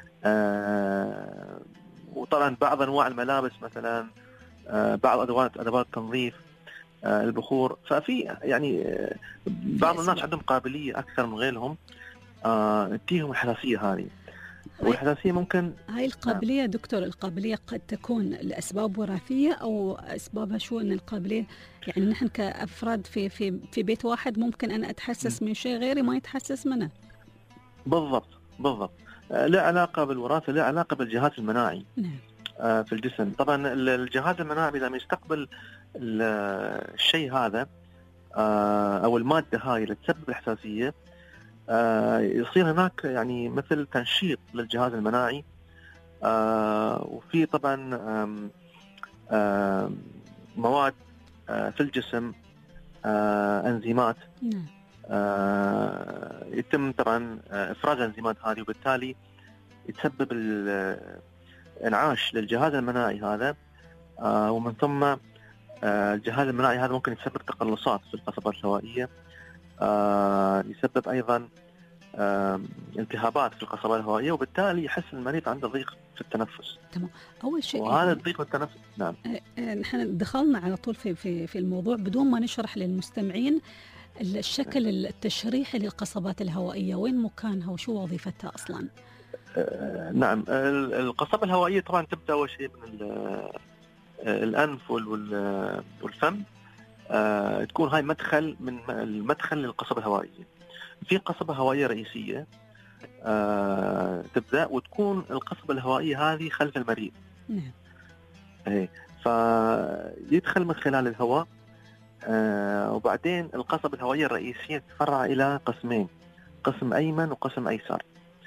وطبعا بعض أنواع الملابس، مثلا بعض أدوات التنظيف، البخور. ففي يعني بعض الناس عندهم قابلية أكثر من غيرهم تجيهم الحساسية هذه. والحساسية ممكن هاي القابلية دكتور، القابلية قد تكون لأسباب وراثية أو أسبابها شو؟ أن القابلية يعني نحن كأفراد في بيت واحد ممكن أنا أتحسس من شيء غيري ما يتحسس منه. بالضبط. لا علاقة بالوراثة، لا علاقة بالجهاز المناعي. نعم. في الجسم. طبعا الجهاز المناعي إذا ما يستقبل الشيء هذا أو المادة هاي اللي تسبب الحساسية، يصير هناك يعني مثل تنشيط للجهاز المناعي. وفي طبعا مواد في الجسم، أنزيمات. نعم. يتم طبعا إفراز الأنزيمات هذه، وبالتالي يتسبب الإنعاش للجهاز المناعي هذا. ومن ثم الجهاز المناعي هذا ممكن يسبب تقلصات في القصبات الهوائية، يسبب أيضا التهابات في القصبات الهوائية، وبالتالي يحس المريض عنده ضيق في التنفس. تمام. أول شيء وهذا الضيق في التنفس. نعم. نحن دخلنا على طول في الموضوع بدون ما نشرح للمستمعين الشكل التشريحي للقصبات الهوائية، وين مكانها وشو وظيفتها أصلا؟ نعم. القصبة الهوائية طبعا تبدأ أول شيء من الأنف والفم. تكون هاي مدخل من المدخل للقصبة الهوائية. في قصبة هوائية رئيسية تبدأ، وتكون القصبة الهوائية هذه خلف المريض. نعم. فيدخل من خلال الهواء، وبعدين القصبة الهوائية الرئيسية تتفرع إلى قسمين، قسم أيمن وقسم أيسر.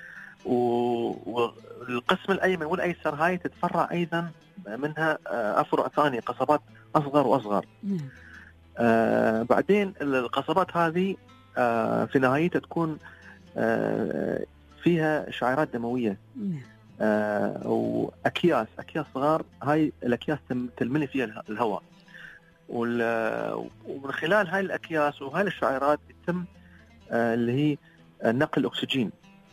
والقسم الأيمن والأيسر هاي تتفرع أيضا منها أفرع ثانية، قصبات أصغر وأصغر. نعم. بعدين القصبات هذه في نهايتها تكون فيها شعيرات دموية. وأكياس صغار. هاي الأكياس تلملي فيها الهواء، ومن خلال هاي الأكياس وهاي الشعيرات يتم اللي هي نقل الأكسجين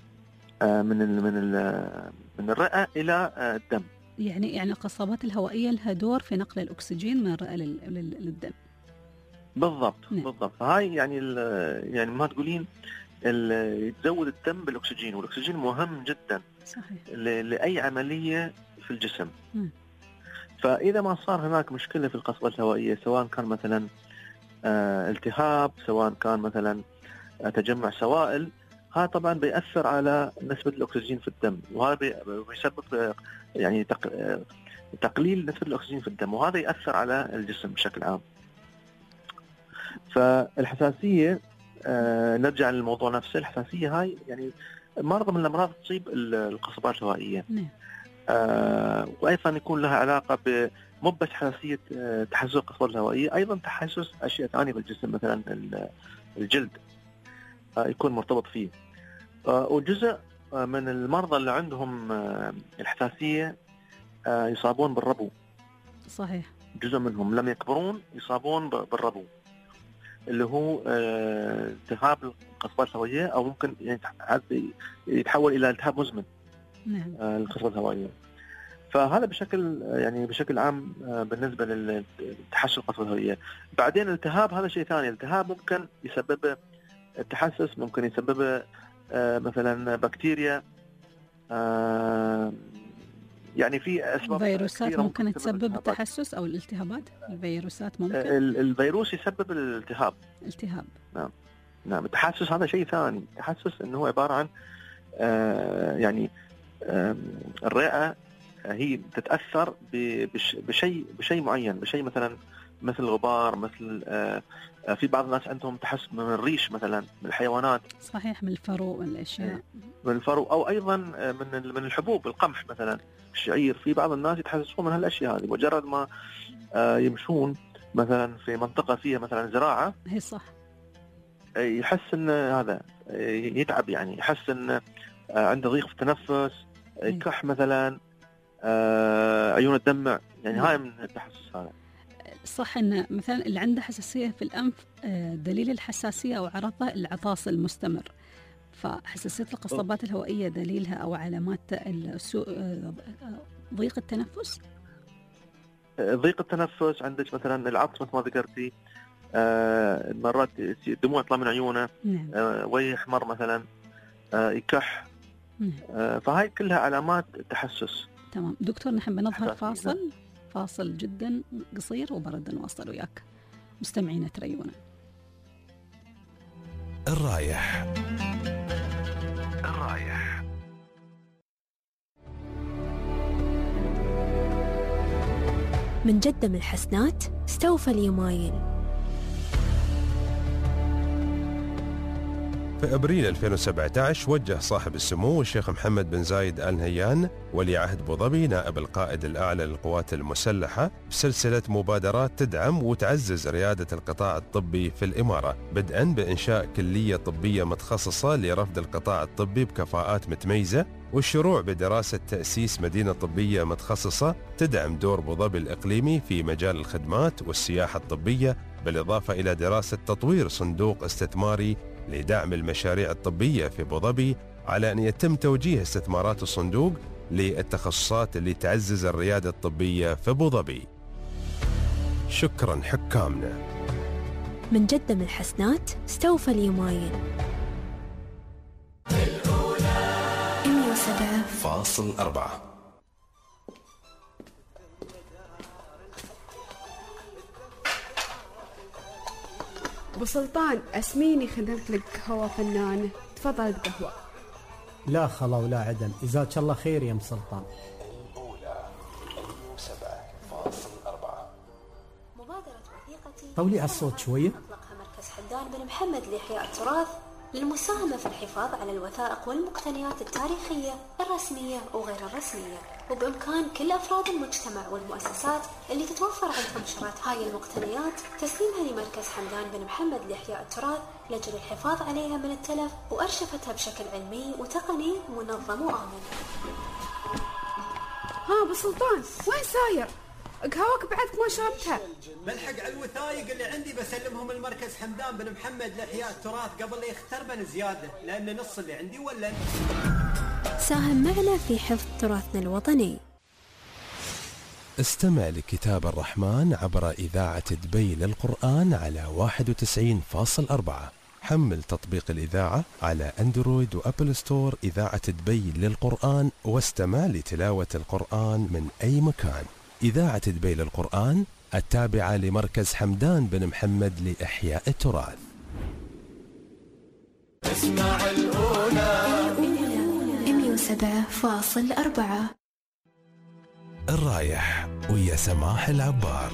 من الرئة إلى الدم. يعني القصبات الهوائية لها دور في نقل الأكسجين من الرئة للدم. بالضبط. بالضبط. هاي يعني ما تقولين يتزود الدم بالأكسجين، والأكسجين مهم جدا. صحيح. لأي عملية في الجسم. فإذا ما صار هناك مشكلة في القصبات الهوائية، سواء كان مثلا التهاب، سواء كان مثلا تجمع سوائل، هذا طبعا بيأثر على نسبة الأكسجين في الدم، وهذا بيسبب يعني تقليل نسبة الأكسجين في الدم، وهذا يأثر على الجسم بشكل عام. فالحساسية نرجع للموضوع نفسه، الحساسية هاي يعني مرض من الأمراض تصيب القصبات الهوائية. وأيضا يكون لها علاقة مو بس حساسية تحسس القصبات الهوائية، أيضا تحسس أشياء ثانية بالجسم، مثلا الجلد يكون مرتبط فيه. وجزء من المرضى اللي عندهم الحساسية يصابون بالربو. صحيح. جزء منهم لم يكبرون يصابون بالربو، اللي هو التهاب القصبات الهوائية، أو ممكن يتحول إلى التهاب مزمن. نعم. القصبات الهوائية. فهذا بشكل عام بالنسبة للتحسس القصبات الهوائية. بعدين الالتهاب هذا شيء ثاني، الالتهاب ممكن يسبب التحسس، ممكن يسبب مثلا بكتيريا، يعني في أسباب. فيروسات ممكن تسبب التحسس أو الالتهابات. الفيروسات ممكن. الفيروس يسبب الالتهاب. التهاب. نعم. التحسس هذا شيء ثاني. التحسس إنه هو عبارة عن يعني الرئة هي تتأثر بشيء معين، بشيء مثلا مثل الغبار، مثل في بعض الناس عندهم تحسس من الريش مثلا، من الحيوانات. صحيح، من الفرو والأشياء. من الفرو، أو أيضا من الحبوب، القمح مثلا، الشعير. في بعض الناس يتحسسون من هالأشياء هذه، مجرد ما يمشون مثلا في منطقة فيها مثلا زراعة، هي صح، يحس إن هذا يتعب، يعني يحس إن عنده ضيق في التنفس، يكح مثلا، عيونه تدمع، يعني هاي من التحسس هذا. صح ان مثلا اللي عنده حساسية في الأنف دليل الحساسية أو عرضه العطاس المستمر، فحساسية القصبات الهوائية دليلها أو علامات ضيق التنفس. ضيق التنفس عندك مثلا العطس مثل ما ذكرتي، مرات دموع يطلع من عيونه، وجه احمر مثلا، يكح، فهاي كلها علامات تحسس. تمام دكتور، نحن بنظهر فاصل جدا قصير وبرد نواصل وياك. مستمعينا تريونا. الرايح من جدة من الحسنات استوفى اليمايل. في أبريل 2017 وجه صاحب السمو الشيخ محمد بن زايد آل نهيان ولي عهد أبو ظبي نائب القائد الأعلى للقوات المسلحة بسلسلة مبادرات تدعم وتعزز ريادة القطاع الطبي في الإمارة، بدءا بإنشاء كلية طبية متخصصة لرفض القطاع الطبي بكفاءات متميزة، والشروع بدراسة تأسيس مدينة طبية متخصصة تدعم دور أبو ظبي الإقليمي في مجال الخدمات والسياحة الطبية، بالإضافة إلى دراسة تطوير صندوق استثماري لدعم المشاريع الطبية في أبو ظبي، على أن يتم توجيه استثمارات الصندوق للتخصصات اللي تعزز الريادة الطبية في أبو ظبي. شكرا حكامنا. من جدة من الحسنات استوفى اليمايل. 107.4. ابو سلطان اسميني خدمت لك قهوه فنانه، تفضل بقهوه. لا خلا ولا عدم، جزاك الله خير يا ام سلطان. الأولى 7.4. مبادرة وثيقتي طولي على الصوت شويه. أطلقها مركز حمدان بن محمد لإحياء التراث للمساهمة في الحفاظ على الوثائق والمقتنيات التاريخية الرسمية وغير الرسمية، وبإمكان كل أفراد المجتمع والمؤسسات اللي تتوفر عندهم شرايط هاي المقتنيات تسليمها لمركز حمدان بن محمد لإحياء التراث لأجل الحفاظ عليها من التلف وأرشفتها بشكل علمي وتقني منظم وآمن. ها أبو سلطان وين ساير؟ قهوك بعدك ما شربتها. بلحق على الوثائق اللي عندي بسلمهم المركز حمدان بن محمد لإحياء التراث قبل لا يختربن زيادة، لأن نص اللي عندي ولا. ساهم معنا في حفظ تراثنا الوطني. استمع لكتاب الرحمن عبر إذاعة دبي للقرآن على 91.4. حمل تطبيق الإذاعة على أندرويد وأبل ستور إذاعة دبي للقرآن، واستمع لتلاوة القرآن من أي مكان. إذاعة دبي للقرآن التابعة لمركز حمدان بن محمد لإحياء التراث. اسمع الأولى 107.4. الرايح ويا سماح العبار.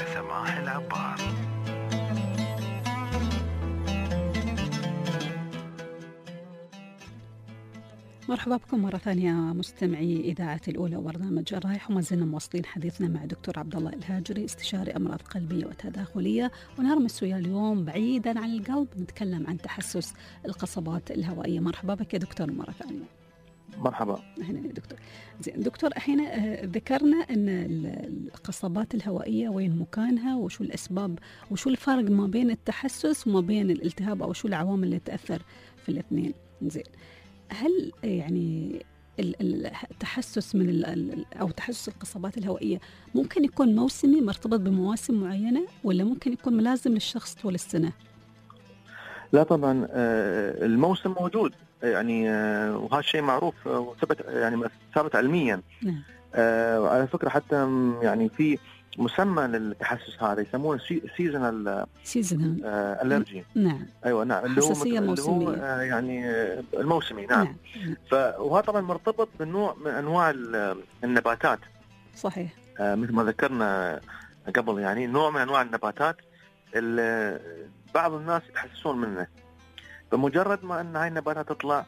مرحبا بكم مرة ثانية مستمعي إذاعة الأولى وبرنامج الرايح، وما زلنا مواصلين حديثنا مع دكتور عبد الله الهاجري، استشاري أمراض قلبية وتداخلية، ونرمس وياه اليوم بعيدا عن القلب نتكلم عن تحسس القصبات الهوائية. مرحبا بك يا دكتور مرة ثانية. مرحبا. أهلا يا دكتور. زين دكتور، الحين ذكرنا أن القصبات الهوائية وين مكانها وشو الأسباب وشو الفرق ما بين التحسس وما بين الالتهاب، أو شو العوامل اللي تأثر في الاثنين. زين، هل يعني التحسس من أو تحسس القصبات الهوائية ممكن يكون موسمي مرتبط بمواسم معينة، ولا ممكن يكون ملازم للشخص طول السنة؟ لا طبعا، الموسم موجود يعني، وهذا الشيء معروف وثبت يعني ثابت علميا. نعم. وعلى فكرة حتى يعني في مسمى للتحسس هذا يسمونه سيزونال الرجي. نعم. ايوه نعم، حساسية موسمية يعني الموسمي. نعم. وهذا طبعا مرتبط بنوع من انواع النباتات. صحيح. مثل ما ذكرنا قبل، يعني نوع من انواع النباتات اللي بعض الناس يتحسسون منه. بمجرد ما ان هاي النباتات تطلع،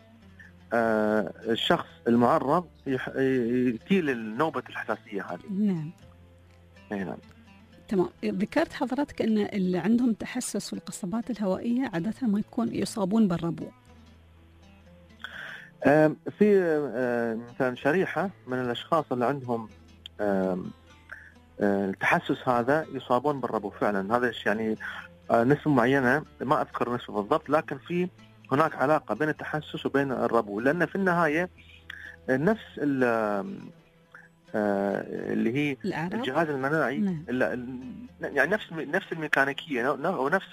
الشخص المعرض يتيل نوبة الحساسية هذه. نعم. نعم. تمام. ذكرت حضرتك أن اللي عندهم تحسس في القصبات الهوائية عادة ما يكون يصابون بالربو. في مثلا شريحة من الأشخاص اللي عندهم التحسس هذا يصابون بالربو فعلا. هذا يعني نسبة معينة، ما أذكر نسبة بالضبط، لكن في هناك علاقة بين التحسس وبين الربو، لأن في النهاية نفس اللي هي الأعراض؟ الجهاز المناعي. نعم. يعني نفس الميكانيكية ونفس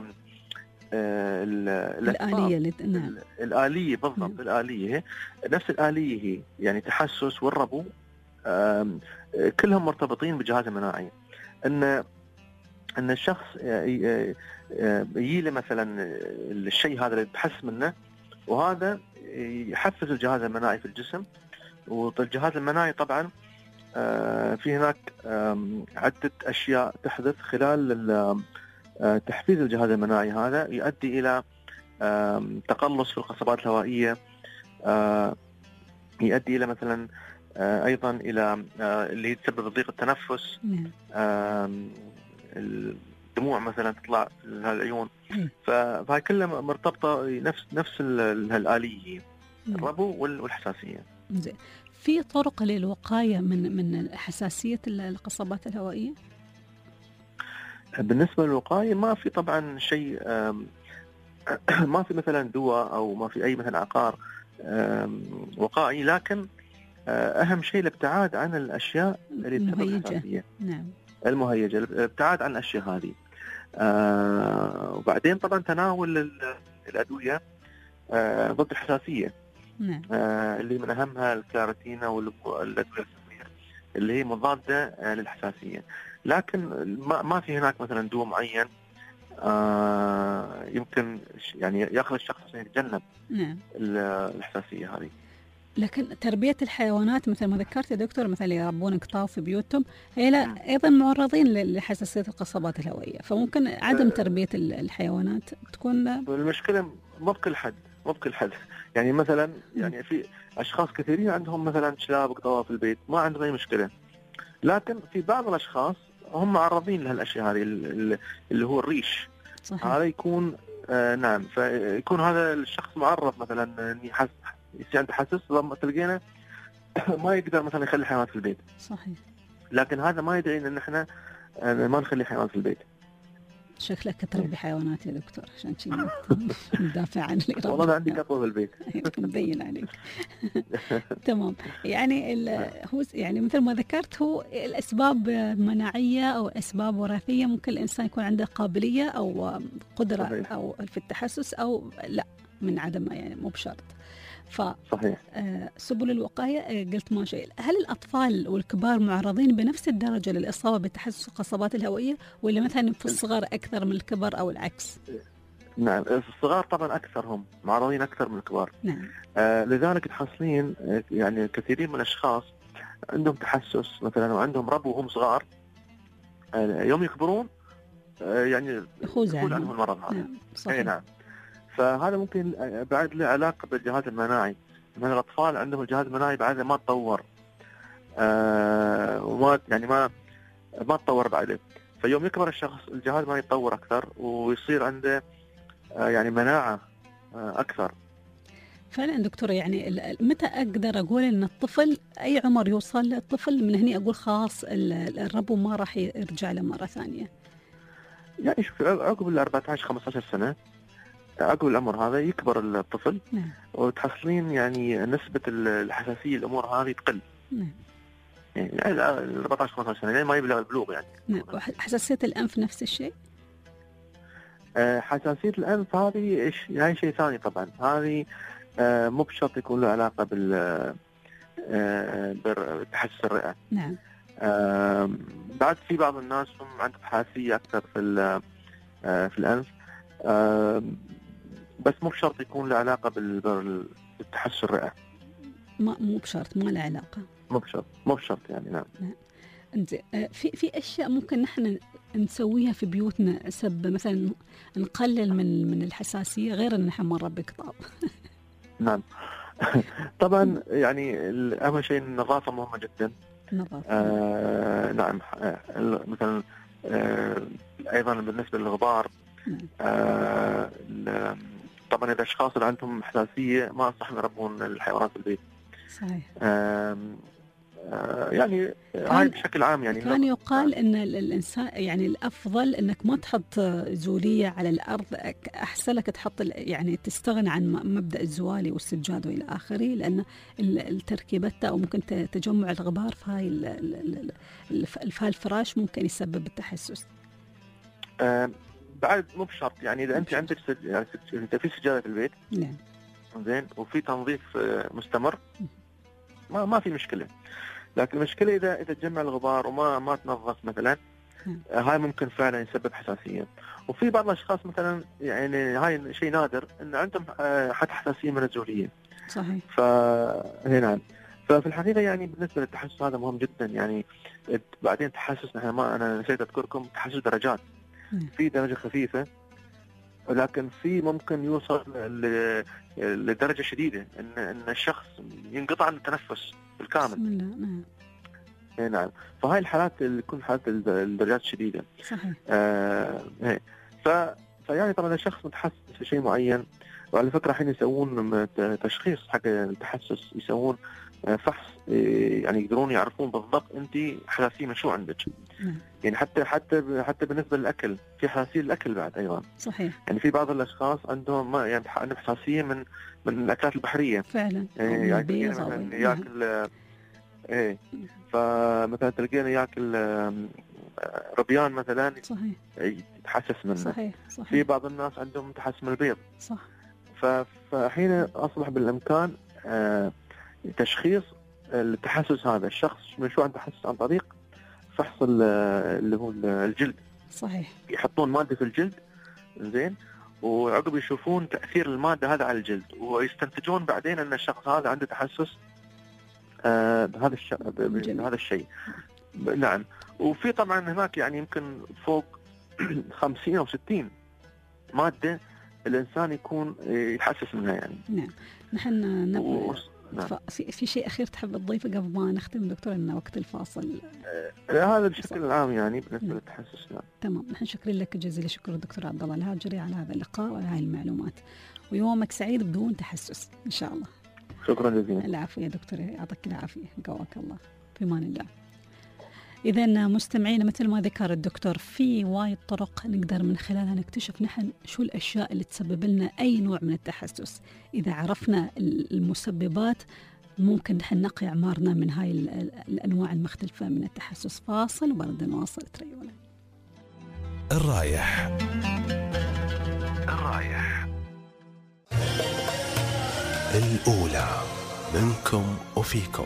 الآلية. نعم. الآلية بالضبط. الآلية نفس الآلية هي يعني تحسس والربو كلهم مرتبطين بالجهاز المناعي. ان الشخص يجي له مثلا الشيء هذا اللي يتحسس منه، وهذا يحفز الجهاز المناعي في الجسم. والجهاز المناعي طبعا في هناك عدة أشياء تحدث خلال تحفيز الجهاز المناعي، هذا يؤدي إلى تقلص في القصبات الهوائية، يؤدي إلى مثلا أيضا إلى اللي تسبب ضيق التنفس، الدموع مثلا تطلع في العيون. فهاي كلها مرتبطة نفس الآلية، الربو والحساسية. زين، في طرق للوقاية من حساسية القصبات الهوائية؟ بالنسبة للوقاية ما في طبعا شيء، ما في مثلا دواء أو ما في أي مثلا عقار وقائي، لكن أهم شيء الابتعاد عن الأشياء اللي تسبب الحساسية. نعم. المهيجة، الابتعاد عن الأشياء هذه. وبعدين طبعا تناول الأدوية ضد الحساسية. نعم. اللي من أهمها الكلاراتينا والأدوية السمية اللي هي مضادة للحساسية. لكن ما في هناك مثلا دواء معين يمكن يعني يأخذ الشخص عشان يتجنب نعم الحساسية هذه. لكن تربية الحيوانات مثل ما ذكرت يا دكتور، مثلا يربون قطاو في بيوتهم، هي أيضا معرضين لحساسية القصبات الهوائية، فممكن عدم تربية الحيوانات تكون المشكلة. مو بكل حد يعني مثلا يعني في أشخاص كثيرين عندهم مثلا كلاب وقطاوة في البيت ما عندهم أي مشكلة، لكن في بعض الأشخاص هم معرضين لهالأشياء هذه اللي هو الريش. صحيح. هذا يكون نعم، فيكون هذا الشخص معرض مثلا يصير عنده تحسس، لما تلقينا ما يقدر مثلا يخلي حيوانات في البيت. صحيح. لكن هذا ما يدعي ان احنا ما نخلي حيوانات في البيت. شكلك تربي حيوانات يا دكتور عشان شيء ندافع عن الإرادة. والله أنا عندي قطوة في البيت. مبين عليك. تمام. يعني هو يعني مثل ما ذكرت، هو الأسباب مناعية أو أسباب وراثية، ممكن الإنسان يكون عنده قابلية أو قدرة أو في التحسس، أو لا من عدم، يعني مو بشرط. صحيح. سبل الوقاية قلت ما شيء. هل الأطفال والكبار معرضين بنفس الدرجة للإصابة بتحسس القصبات الهوائية، ولا مثلا في الصغار أكثر من الكبر أو العكس؟ نعم، الصغار طبعا أكثرهم معرضين أكثر من الكبار. نعم. لذلك تحصلين يعني كثيرين من الأشخاص عندهم تحسس مثلا وعندهم ربو وهم صغار، يوم يكبرون يعني يخوض عنهم المرض هذا. نعم. صحيح. نعم. فهذا ممكن بعد له علاقة بالجهاز المناعي، من الأطفال عندهم الجهاز المناعي بعد ما تطور، وما يعني ما تطور بعده، فيوم يكبر الشخص الجهاز ما يتطور أكثر ويصير عنده يعني مناعة أكثر. فعلا دكتور، يعني متى أقدر أقول إن الطفل أي عمر يوصل الطفل من هنا أقول خلاص الربو ما راح يرجع له مرة ثانية؟ يعني شوف، عقب 14-15 سنة، عقب العمر هذا يكبر الطفل. نعم. وتحصلين يعني نسبة الحساسية الأمور هذه تقل. نعم. يعني 14-15 سنة يعني ما يبلغ البلوغ يعني. نعم. حساسية الأنف نفس الشيء؟ حساسية الأنف هذه شيء ثاني طبعا. هذه مو بشرط يكون له علاقة بتحسس الرئة. نعم. بعد في بعض الناس هم عندهم حساسية أكثر في الأنف، بس مو بشرط يكون له علاقة بالتحسس الرئة. مو بشرط، ما له علاقة. مو بشرط يعني. نعم. في أشياء ممكن نحن نسويها في بيوتنا سب مثلا نقلل من الحساسية غير أن نحن مرة بقطاب. نعم. طبعا يعني أهم شيء النظافة مهمة جدا. نعم. مثلا أيضا بالنسبة للغبار، طبعا إذا الأشخاص اللي عندهم حساسية ما أنصح يربون الحيوانات في البيت. صحيح. يعني هاي بشكل عام يعني كان يقال ان الانسان يعني الافضل انك ما تحط زوليه على الارض، احسن لك تحط يعني تستغنى عن مبدا الزوالي والسجاد والى اخره، لان التركيبات او ممكن تجمع الغبار في هاي الفراش ممكن يسبب التحسس. بعد مو بشرط يعني اذا انت عندك يعني انت في سجاده في البيت. نعم. زين، وفي تنظيف مستمر ما في مشكله. لكن المشكلة إذا تجمع الغبار وما تنظف مثلا، هاي ممكن فعلا يسبب حساسية. وفي بعض الأشخاص مثلا يعني هاي شيء نادر إن عندهم حتى حساسية من الزولية. صحيح. نعم. ففي الحقيقة يعني بالنسبة للتحسس هذا مهم جدا يعني. بعدين تحسس أنا نسيت أذكركم تحسس درجات. في درجة خفيفة، ولكن في ممكن يوصل لدرجة شديدة إن الشخص ينقطع عن التنفس بالكامل. بسم الله. نعم. نعم. فهاي الحالات اللي تكون حالات الدرجات الشديدة. صحيح. فيعني طبعا الشخص متحسس في شيء معين، وعلى فكرة الحين يسوون تشخيص حق التحسس، يسوون فحص يعني يقدرون يعرفون بالضبط أنت حساسية من شو عندك. يعني حتى بالنسبة للأكل، في حساسية للأكل بعد أيضا. صحيح. يعني في بعض الأشخاص عندهم يعني عندهم حساسية من الأكلات البحرية. فعلا. يعني مثلا ياكل فمثلا تلقينا ياكل ربيان مثلا. صحيح. يتحسس منه. صحيح. في بعض الناس عندهم تحسس من البيض. صح. فحين أصبح بالإمكان تشخيص التحسس هذا الشخص من شو عنده تحسس عن طريق فحص اللي هو الجلد. صحيح. يحطون مادة في الجلد، زين، وعقب يشوفون تأثير المادة هذا على الجلد، ويستنتجون بعدين أن الشخص هذا عنده تحسس بهذا الشيء. نعم. وفي طبعا هناك يعني يمكن فوق 50 أو 60 مادة الإنسان يكون يتحسس منها يعني. نعم. نحن في شيء أخير تحب تضيفه قبل ما نختم دكتور، إن وقت الفاصل؟ هذا بشكل عام يعني بالنسبة للتحسس. نعم. تمام. نحن شكرا لك جزيل الشكر دكتور عبد الله الهاجري على هذا اللقاء وعلى هذه المعلومات، ويومك سعيد بدون تحسس إن شاء الله. شكرا جزيلا. العفو يا دكتور، يعطيك العافية، قواك الله، في أمان الله. إذا مستمعينا مثل ما ذكر الدكتور، في وايد طرق نقدر من خلالها نكتشف نحن شو الأشياء اللي تسبب لنا أي نوع من التحسس. إذا عرفنا المسببات ممكن نحن نقي أعمارنا من هاي الأنواع المختلفة من التحسس. فاصل وبرد نواصل، تريونا. الرايح الأولى منكم وفيكم.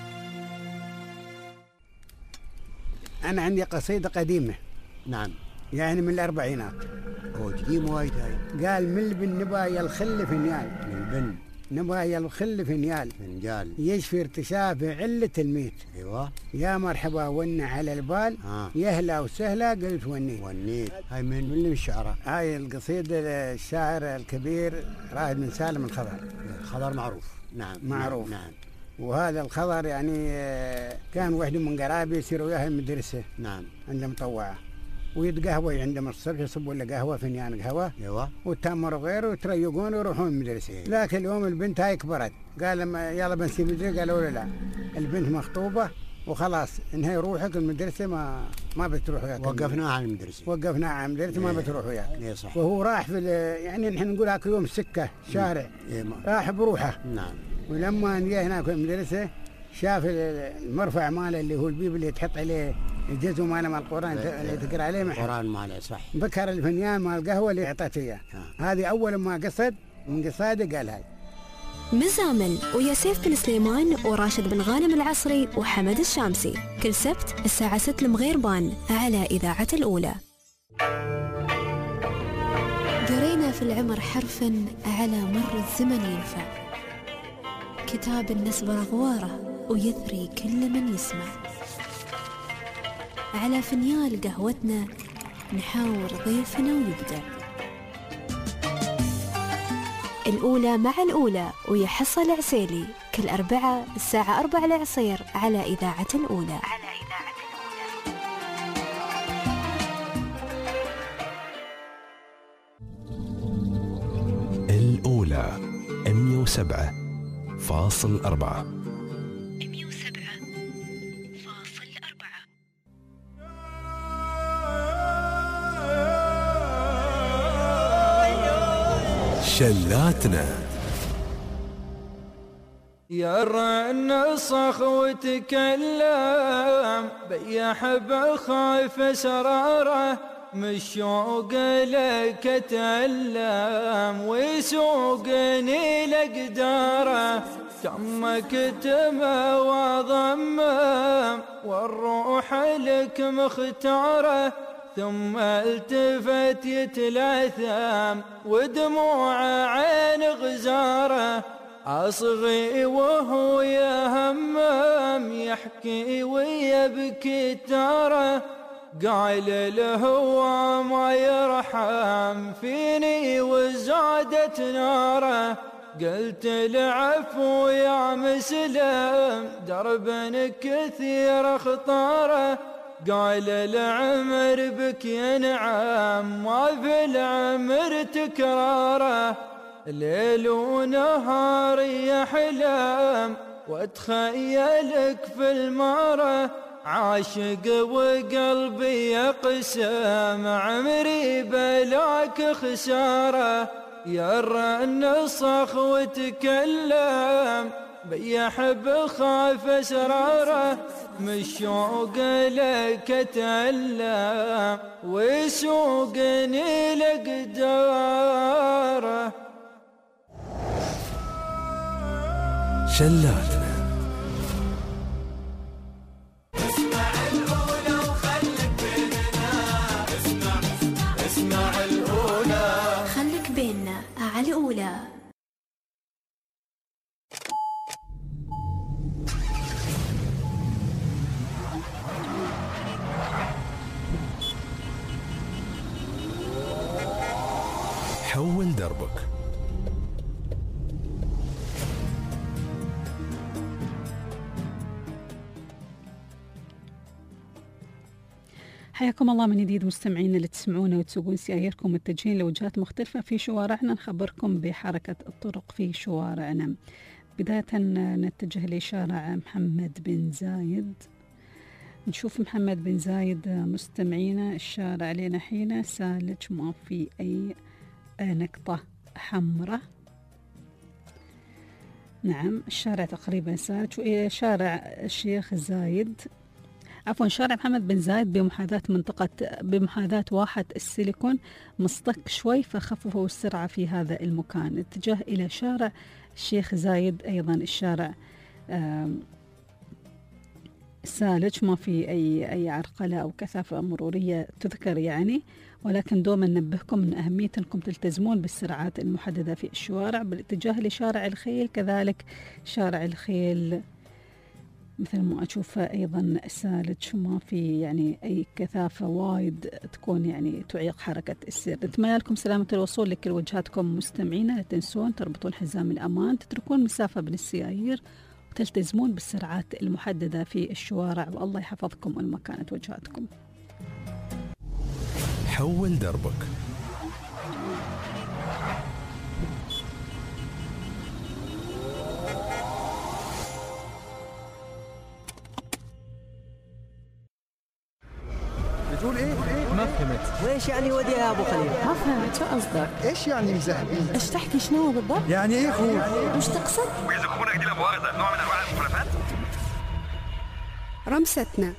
أنا عندي قصيدة قديمة. نعم. يعني من الأربعينات. هو قديم وايد هاي. قال من البن نبا الخل فنيال. من البن نبا الخل فنيال. فنجال. يشفي ارتشاف علة الميت. ايوه. يا مرحبا ون على البال. يهلا وسهلا قلت ونيت. هاي من اللي الشعراء. هاي القصيدة الشاعر الكبير رائد بن سالم الخضر. الخضر معروف. نعم. معروف. نعم. وهذا الخضر يعني كان واحد من قرابي يصير وياه المدرسة. نعم. عنده مطوعة ويتقهوى عندهم الصبح يصبوا له قهوة فنيان قهوة. ايوه. والتمر وغيره ويتريقون ويروحون المدرسة. لكن اليوم البنت هاي كبرت، قال لما يلا بنسيب المدرسة، قالوا لا البنت مخطوبة وخلاص انهي روحك المدرسة ما بتروح وياك. وقفناها على المدرسة. وقفناها على المدرسة ما بتروح وياك. ايه صح. وهو راح في يعني نحن نقول هاك يوم سكة شارع. راح بروحه. نعم. ولما جاء هناك في المدرسة شاف المرفع ماله اللي هو البيب اللي تحط عليه الجزء ماله مال القرآن اللي تقرأ عليه القرآن ماله صح. بكر الفنيان مال القهوة اللي أعطته إياه. هذه أول ما قصد من قصاده قال هاي. مزامل ويا سيف بن سليمان وراشد بن غانم العصري وحمد الشامسي كل سبت الساعة 6 المغيربان على إذاعة الأولى. قرينا في العمر حرفا على مر الزمن ينفع، كتاب النسبة رغواره ويثري كل من يسمع، على فنيال قهوتنا نحاور ضيفنا ويبدع. الأولى مع الأولى ويحصل عسيلي كل أربعة الساعة 4 العصير على إذاعة الأولى. الأولى 107.4. شلاتنا يا النصخ وتكلم بيح بخايف سراره، مشوق لك اتألم ويسوقني لقداره، تمك تما وضمم والروح لك مختاره، ثم التفت يتلاثم ودموع عين غزاره، أصغي وهو يهمم يحكي ويبكي تاره، قال الهوى ما يرحم فيني وزادت ناره، قلت العفو يا مسلم درب كثير خطاره، قال العمر بك ينعم ما في العمر تكراره، ليل ونهار يحلم واتخيلك في المرة، عاشق وقلبي يقسم عمري بلاك خسارة، يا النصخ وتكلم بيح بخاف اسراره، مشوق لك اتألم ويسوقني لقداره. شلاتنا اسمع الأولى وخلك بيننا، اسمع الأولى خلك بيننا على الأولى. حول دربك. حياكم الله من جديد مستمعين اللي تسمعونا وتسوقون سياييركم متجهين لوجهات مختلفة في شوارعنا، نخبركم بحركة الطرق في شوارعنا. بداية نتجه لشارع محمد بن زايد، نشوف محمد بن زايد مستمعينا الشارع لنا حين سالج، ما في أي نقطة حمراء. نعم الشارع تقريبا سالج. شارع الشيخ زايد عفوا شارع محمد بن زايد بمحاذاة واحة السيليكون مصطك شوي، فخففوا السرعة في هذا المكان. اتجاه إلى شارع الشيخ زايد أيضا الشارع سالج، ما في أي عرقلة أو كثافة مرورية تذكر يعني، ولكن دوما ننبهكم من أهمية أنكم تلتزمون بالسرعات المحددة في الشوارع بالاتجاه لشارع الخيل. كذلك شارع الخيل مثل ما أشوفه أيضا سالج، ما في يعني أي كثافة وايد تكون يعني تعيق حركة السير. نتمنى لكم سلامة الوصول لكل وجهاتكم مستمعينا. لا تنسون تربطون حزام الأمان، تتركون مسافة بين السيايير، وتلتزمون بالسرعات المحددة في الشوارع، والله يحفظكم وين ما كانت وجهاتكم. حول دربك. بتقول ايه؟ ما فهمت. وايش يعني ودي يا ابو خليل؟ ما فهمت شو قصدك؟ ايش يعني مزهقين؟ ايش تحكي شنو بالضبط؟ يعني ايه خوف؟ وش تقصد؟ وإذا أخونا دي لمؤاخذة نوع من أنواع المخالفات؟ رمستنا.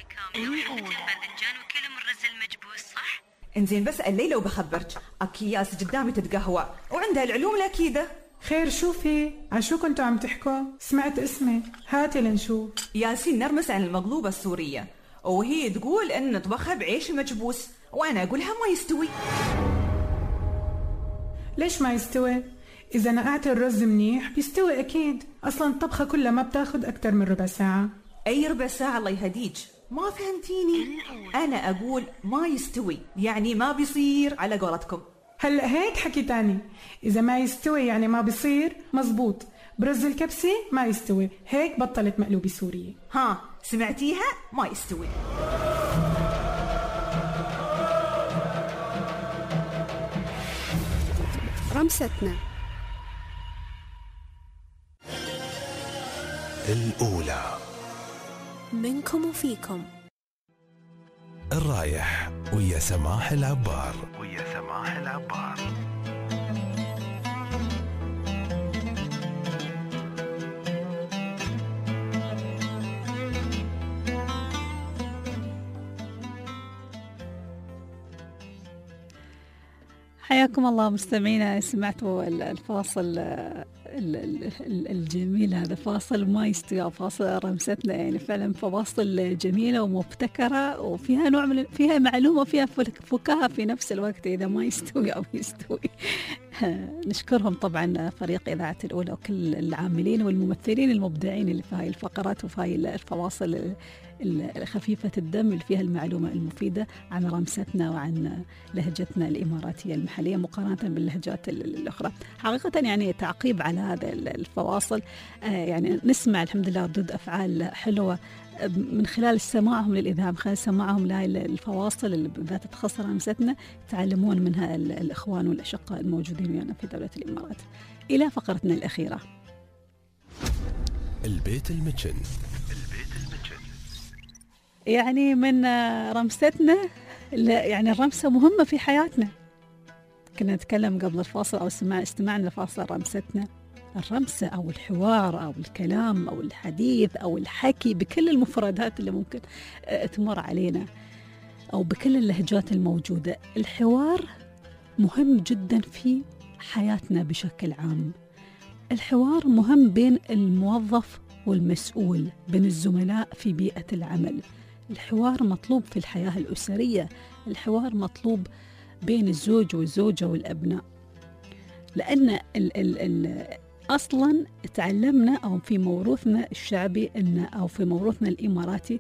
انزين بسأل ليلى وبخبرك، اكياس قدامي تتقهوى وعندها العلوم الأكيدة. خير شوفي، عشو كنتوا عم تحكوا؟ سمعت اسمي، هاتي لنشوف. ياسين نرمس عن المقلوبة السورية، وهي تقول ان نطبخها بعيش المجبوس، وانا اقولها ما يستوي. ليش ما يستوي؟ اذا نقعت الرز منيح بيستوي اكيد، اصلا الطبخة كلها ما بتاخد اكتر من ربع ساعة. اي ربع ساعة الله يهديج، ما فهمتيني. انا اقول ما يستوي يعني ما بيصير على قولتكم. هلا هيك حكي تاني، اذا ما يستوي يعني ما بيصير، مزبوط. برز الكبسة ما يستوي، هيك بطلت مقلوبة سورية. ها سمعتيها؟ ما يستوي. رمستنا الأولى منكم وفيكم. الرايح ويا سماح العبار. حياكم الله مستمعينا. سمعتوا الفاصل الجميل هذا، فاصل ما يستوي، فاصل رمستنا، يعني فعلا فواصل جميلة ومبتكرة وفيها نوع من فيها معلومة وفيها فكاهة في نفس الوقت إذا ما يستوي أو يستوي. نشكرهم طبعا فريق إذاعة الأولى وكل العاملين والممثلين المبدعين اللي في هاي الفقرات وفي هاي الفواصل خفيفة الدم اللي فيها المعلومة المفيدة عن رمستنا وعن لهجتنا الإماراتية المحلية مقارنة باللهجات الأخرى. حقيقة يعني تعقيب على هذا الفواصل، يعني نسمع الحمد لله ردود أفعال حلوة من خلال سماعهم للإذاعة، من خلال سماعهم لهذه الفواصل اللي ذات تخص رمستنا، يتعلمون منها الإخوان والأشقاء الموجودين ويانا في دولة الإمارات. إلى فقرتنا الأخيرة، البيت المتشن. يعني من رمستنا، يعني الرمسة مهمة في حياتنا. كنا نتكلم قبل الفاصل أو استمعنا لفاصل رمستنا. الرمسة أو الحوار أو الكلام أو الحديث أو الحكي بكل المفردات اللي ممكن تمر علينا أو بكل اللهجات الموجودة. الحوار مهم جدا في حياتنا بشكل عام. الحوار مهم بين الموظف والمسؤول، بين الزملاء في بيئة العمل. الحوار مطلوب في الحياة الأسرية. الحوار مطلوب بين الزوج والزوجة والأبناء، لأن أصلا تعلمنا أو في موروثنا الشعبي أو في موروثنا الإماراتي،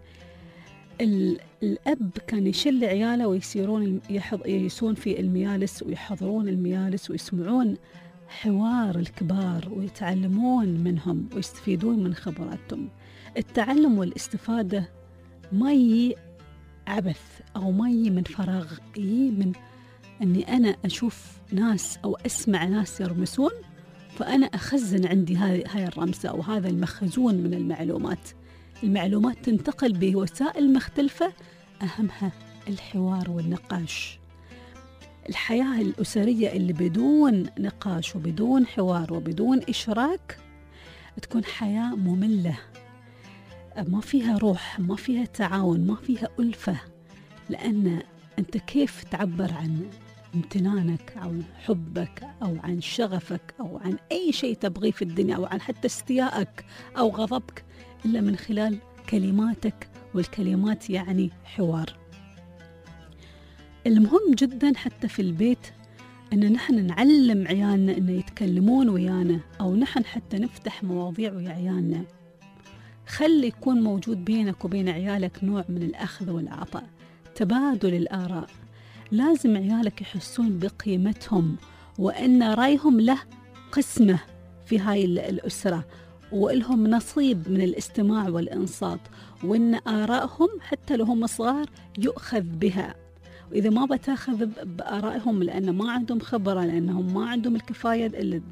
الأب كان يشل عياله ويسيرون يسون في الميالس ويحضرون الميالس ويسمعون حوار الكبار ويتعلمون منهم ويستفيدون من خبراتهم. التعلم والاستفادة ما يجي عبث أو ما يجي من فراغ، يجي من أني أنا أشوف ناس أو أسمع ناس يرمسون، فأنا أخزن عندي هاي الرمسة أو هذا المخزون من المعلومات. المعلومات تنتقل بوسائل مختلفة، أهمها الحوار والنقاش. الحياة الأسرية اللي بدون نقاش وبدون حوار وبدون إشراك تكون حياة مملة، ما فيها روح، ما فيها تعاون، ما فيها ألفة. لأن أنت كيف تعبر عن امتنانك أو حبك أو عن شغفك أو عن أي شيء تبغيه في الدنيا أو عن حتى استيائك أو غضبك إلا من خلال كلماتك، والكلمات يعني حوار. المهم جدا حتى في البيت أن نحن نعلم عيالنا أن يتكلمون ويانا، أو نحن حتى نفتح مواضيع ويا عيالنا. خلي يكون موجود بينك وبين عيالك نوع من الأخذ والعطاء، تبادل الآراء. لازم عيالك يحسون بقيمتهم وأن رأيهم له قسمة في هاي الأسرة، وإلهم نصيب من الاستماع والإنصات، وأن آرائهم حتى لو هم صغار يؤخذ بها. وإذا ما بتاخذ بآرائهم لأن ما عندهم خبرة، لأنهم ما عندهم الكفاية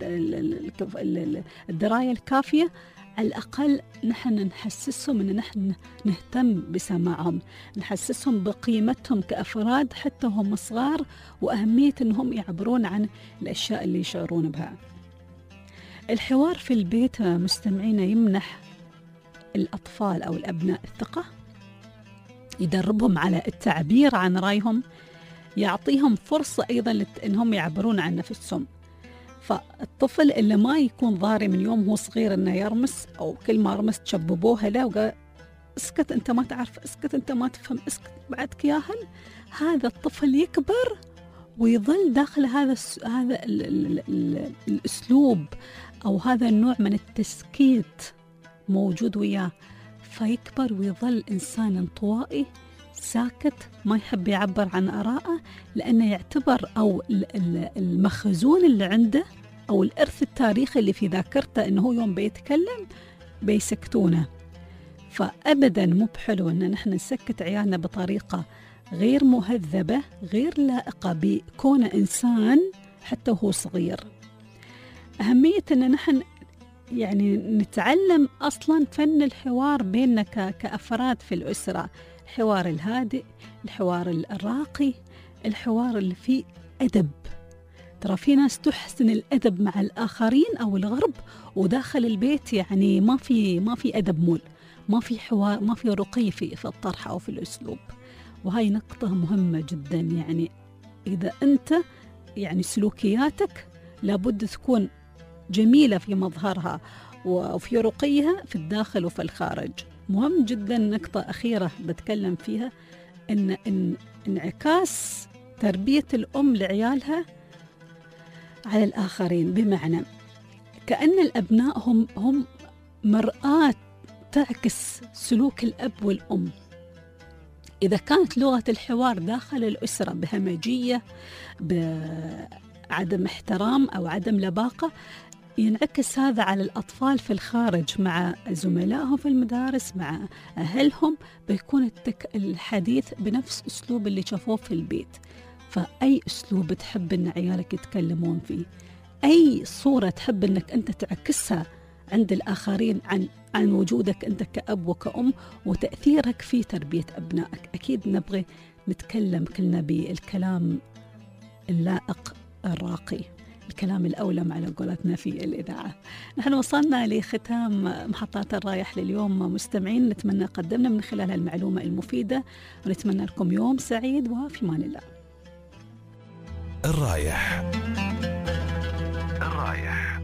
الدراية الكافية، على الأقل نحن نحسسهم أن نحن نهتم بسماعهم، نحسسهم بقيمتهم كأفراد حتى هم صغار، وأهمية أنهم يعبرون عن الأشياء اللي يشعرون بها. الحوار في البيت مستمعين يمنح الأطفال أو الأبناء الثقة، يدربهم على التعبير عن رأيهم، يعطيهم فرصة أيضا أنهم يعبرون عن نفسهم. فالطفل اللي ما يكون ضاري من يوم هو صغير أنه يرمس، أو كل ما رمس تشببوها له وقال اسكت أنت ما تعرف، اسكت أنت ما تفهم، اسكت بعدك ياهل، هذا الطفل يكبر ويظل داخل هذا الأسلوب أو هذا النوع من التسكيت موجود وياه، فيكبر ويظل إنسان انطوائي ساكت ما يحب يعبر عن آراءه، لأنه يعتبر أو المخزون اللي عنده أو الإرث التاريخي اللي في ذاكرته أنه يوم بيتكلم بيسكتونه. فأبدا مو بحلو أن نحن نسكت عيالنا بطريقة غير مهذبة غير لائقة بكونه إنسان حتى هو صغير. أهمية أن نحن يعني نتعلم أصلا فن الحوار بيننا كأفراد في الأسرة، الحوار الهادئ، الحوار الراقي، الحوار اللي فيه أدب. ترى في ناس تحسن الأدب مع الآخرين أو الغرب، وداخل البيت يعني ما في أدب مول، ما في حوار، ما في رقي في الطرح أو في الأسلوب. وهاي نقطة مهمة جدا. يعني إذا أنت يعني سلوكياتك لابد تكون جميلة في مظهرها وفي رقيها في الداخل وفي الخارج. مهم جدا. نقطة أخيرة بتكلم فيها إن انعكاس تربية الأم لعيالها على الآخرين، بمعنى كأن الأبناء هم مرآة تعكس سلوك الأب والأم. إذا كانت لغة الحوار داخل الأسرة بهمجية، بعدم احترام أو عدم لباقة، ينعكس هذا على الأطفال في الخارج مع زملائهم في المدارس، مع أهلهم، بيكون الحديث بنفس أسلوب اللي شافوه في البيت. فأي أسلوب تحب أن عيالك يتكلمون فيه، أي صورة تحب أنك أنت تعكسها عند الآخرين عن وجودك أنت كأب وكأم وتأثيرك في تربية أبنائك. أكيد نبغي نتكلم كلنا بالكلام اللائق الراقي، الكلام الأولم على قولتنا في الإذاعة. نحن وصلنا لختام محطات الرايح لليوم مستمعين، نتمنى قدمنا من خلالها المعلومة المفيدة، ونتمنى لكم يوم سعيد وفي أمان الله. الرايح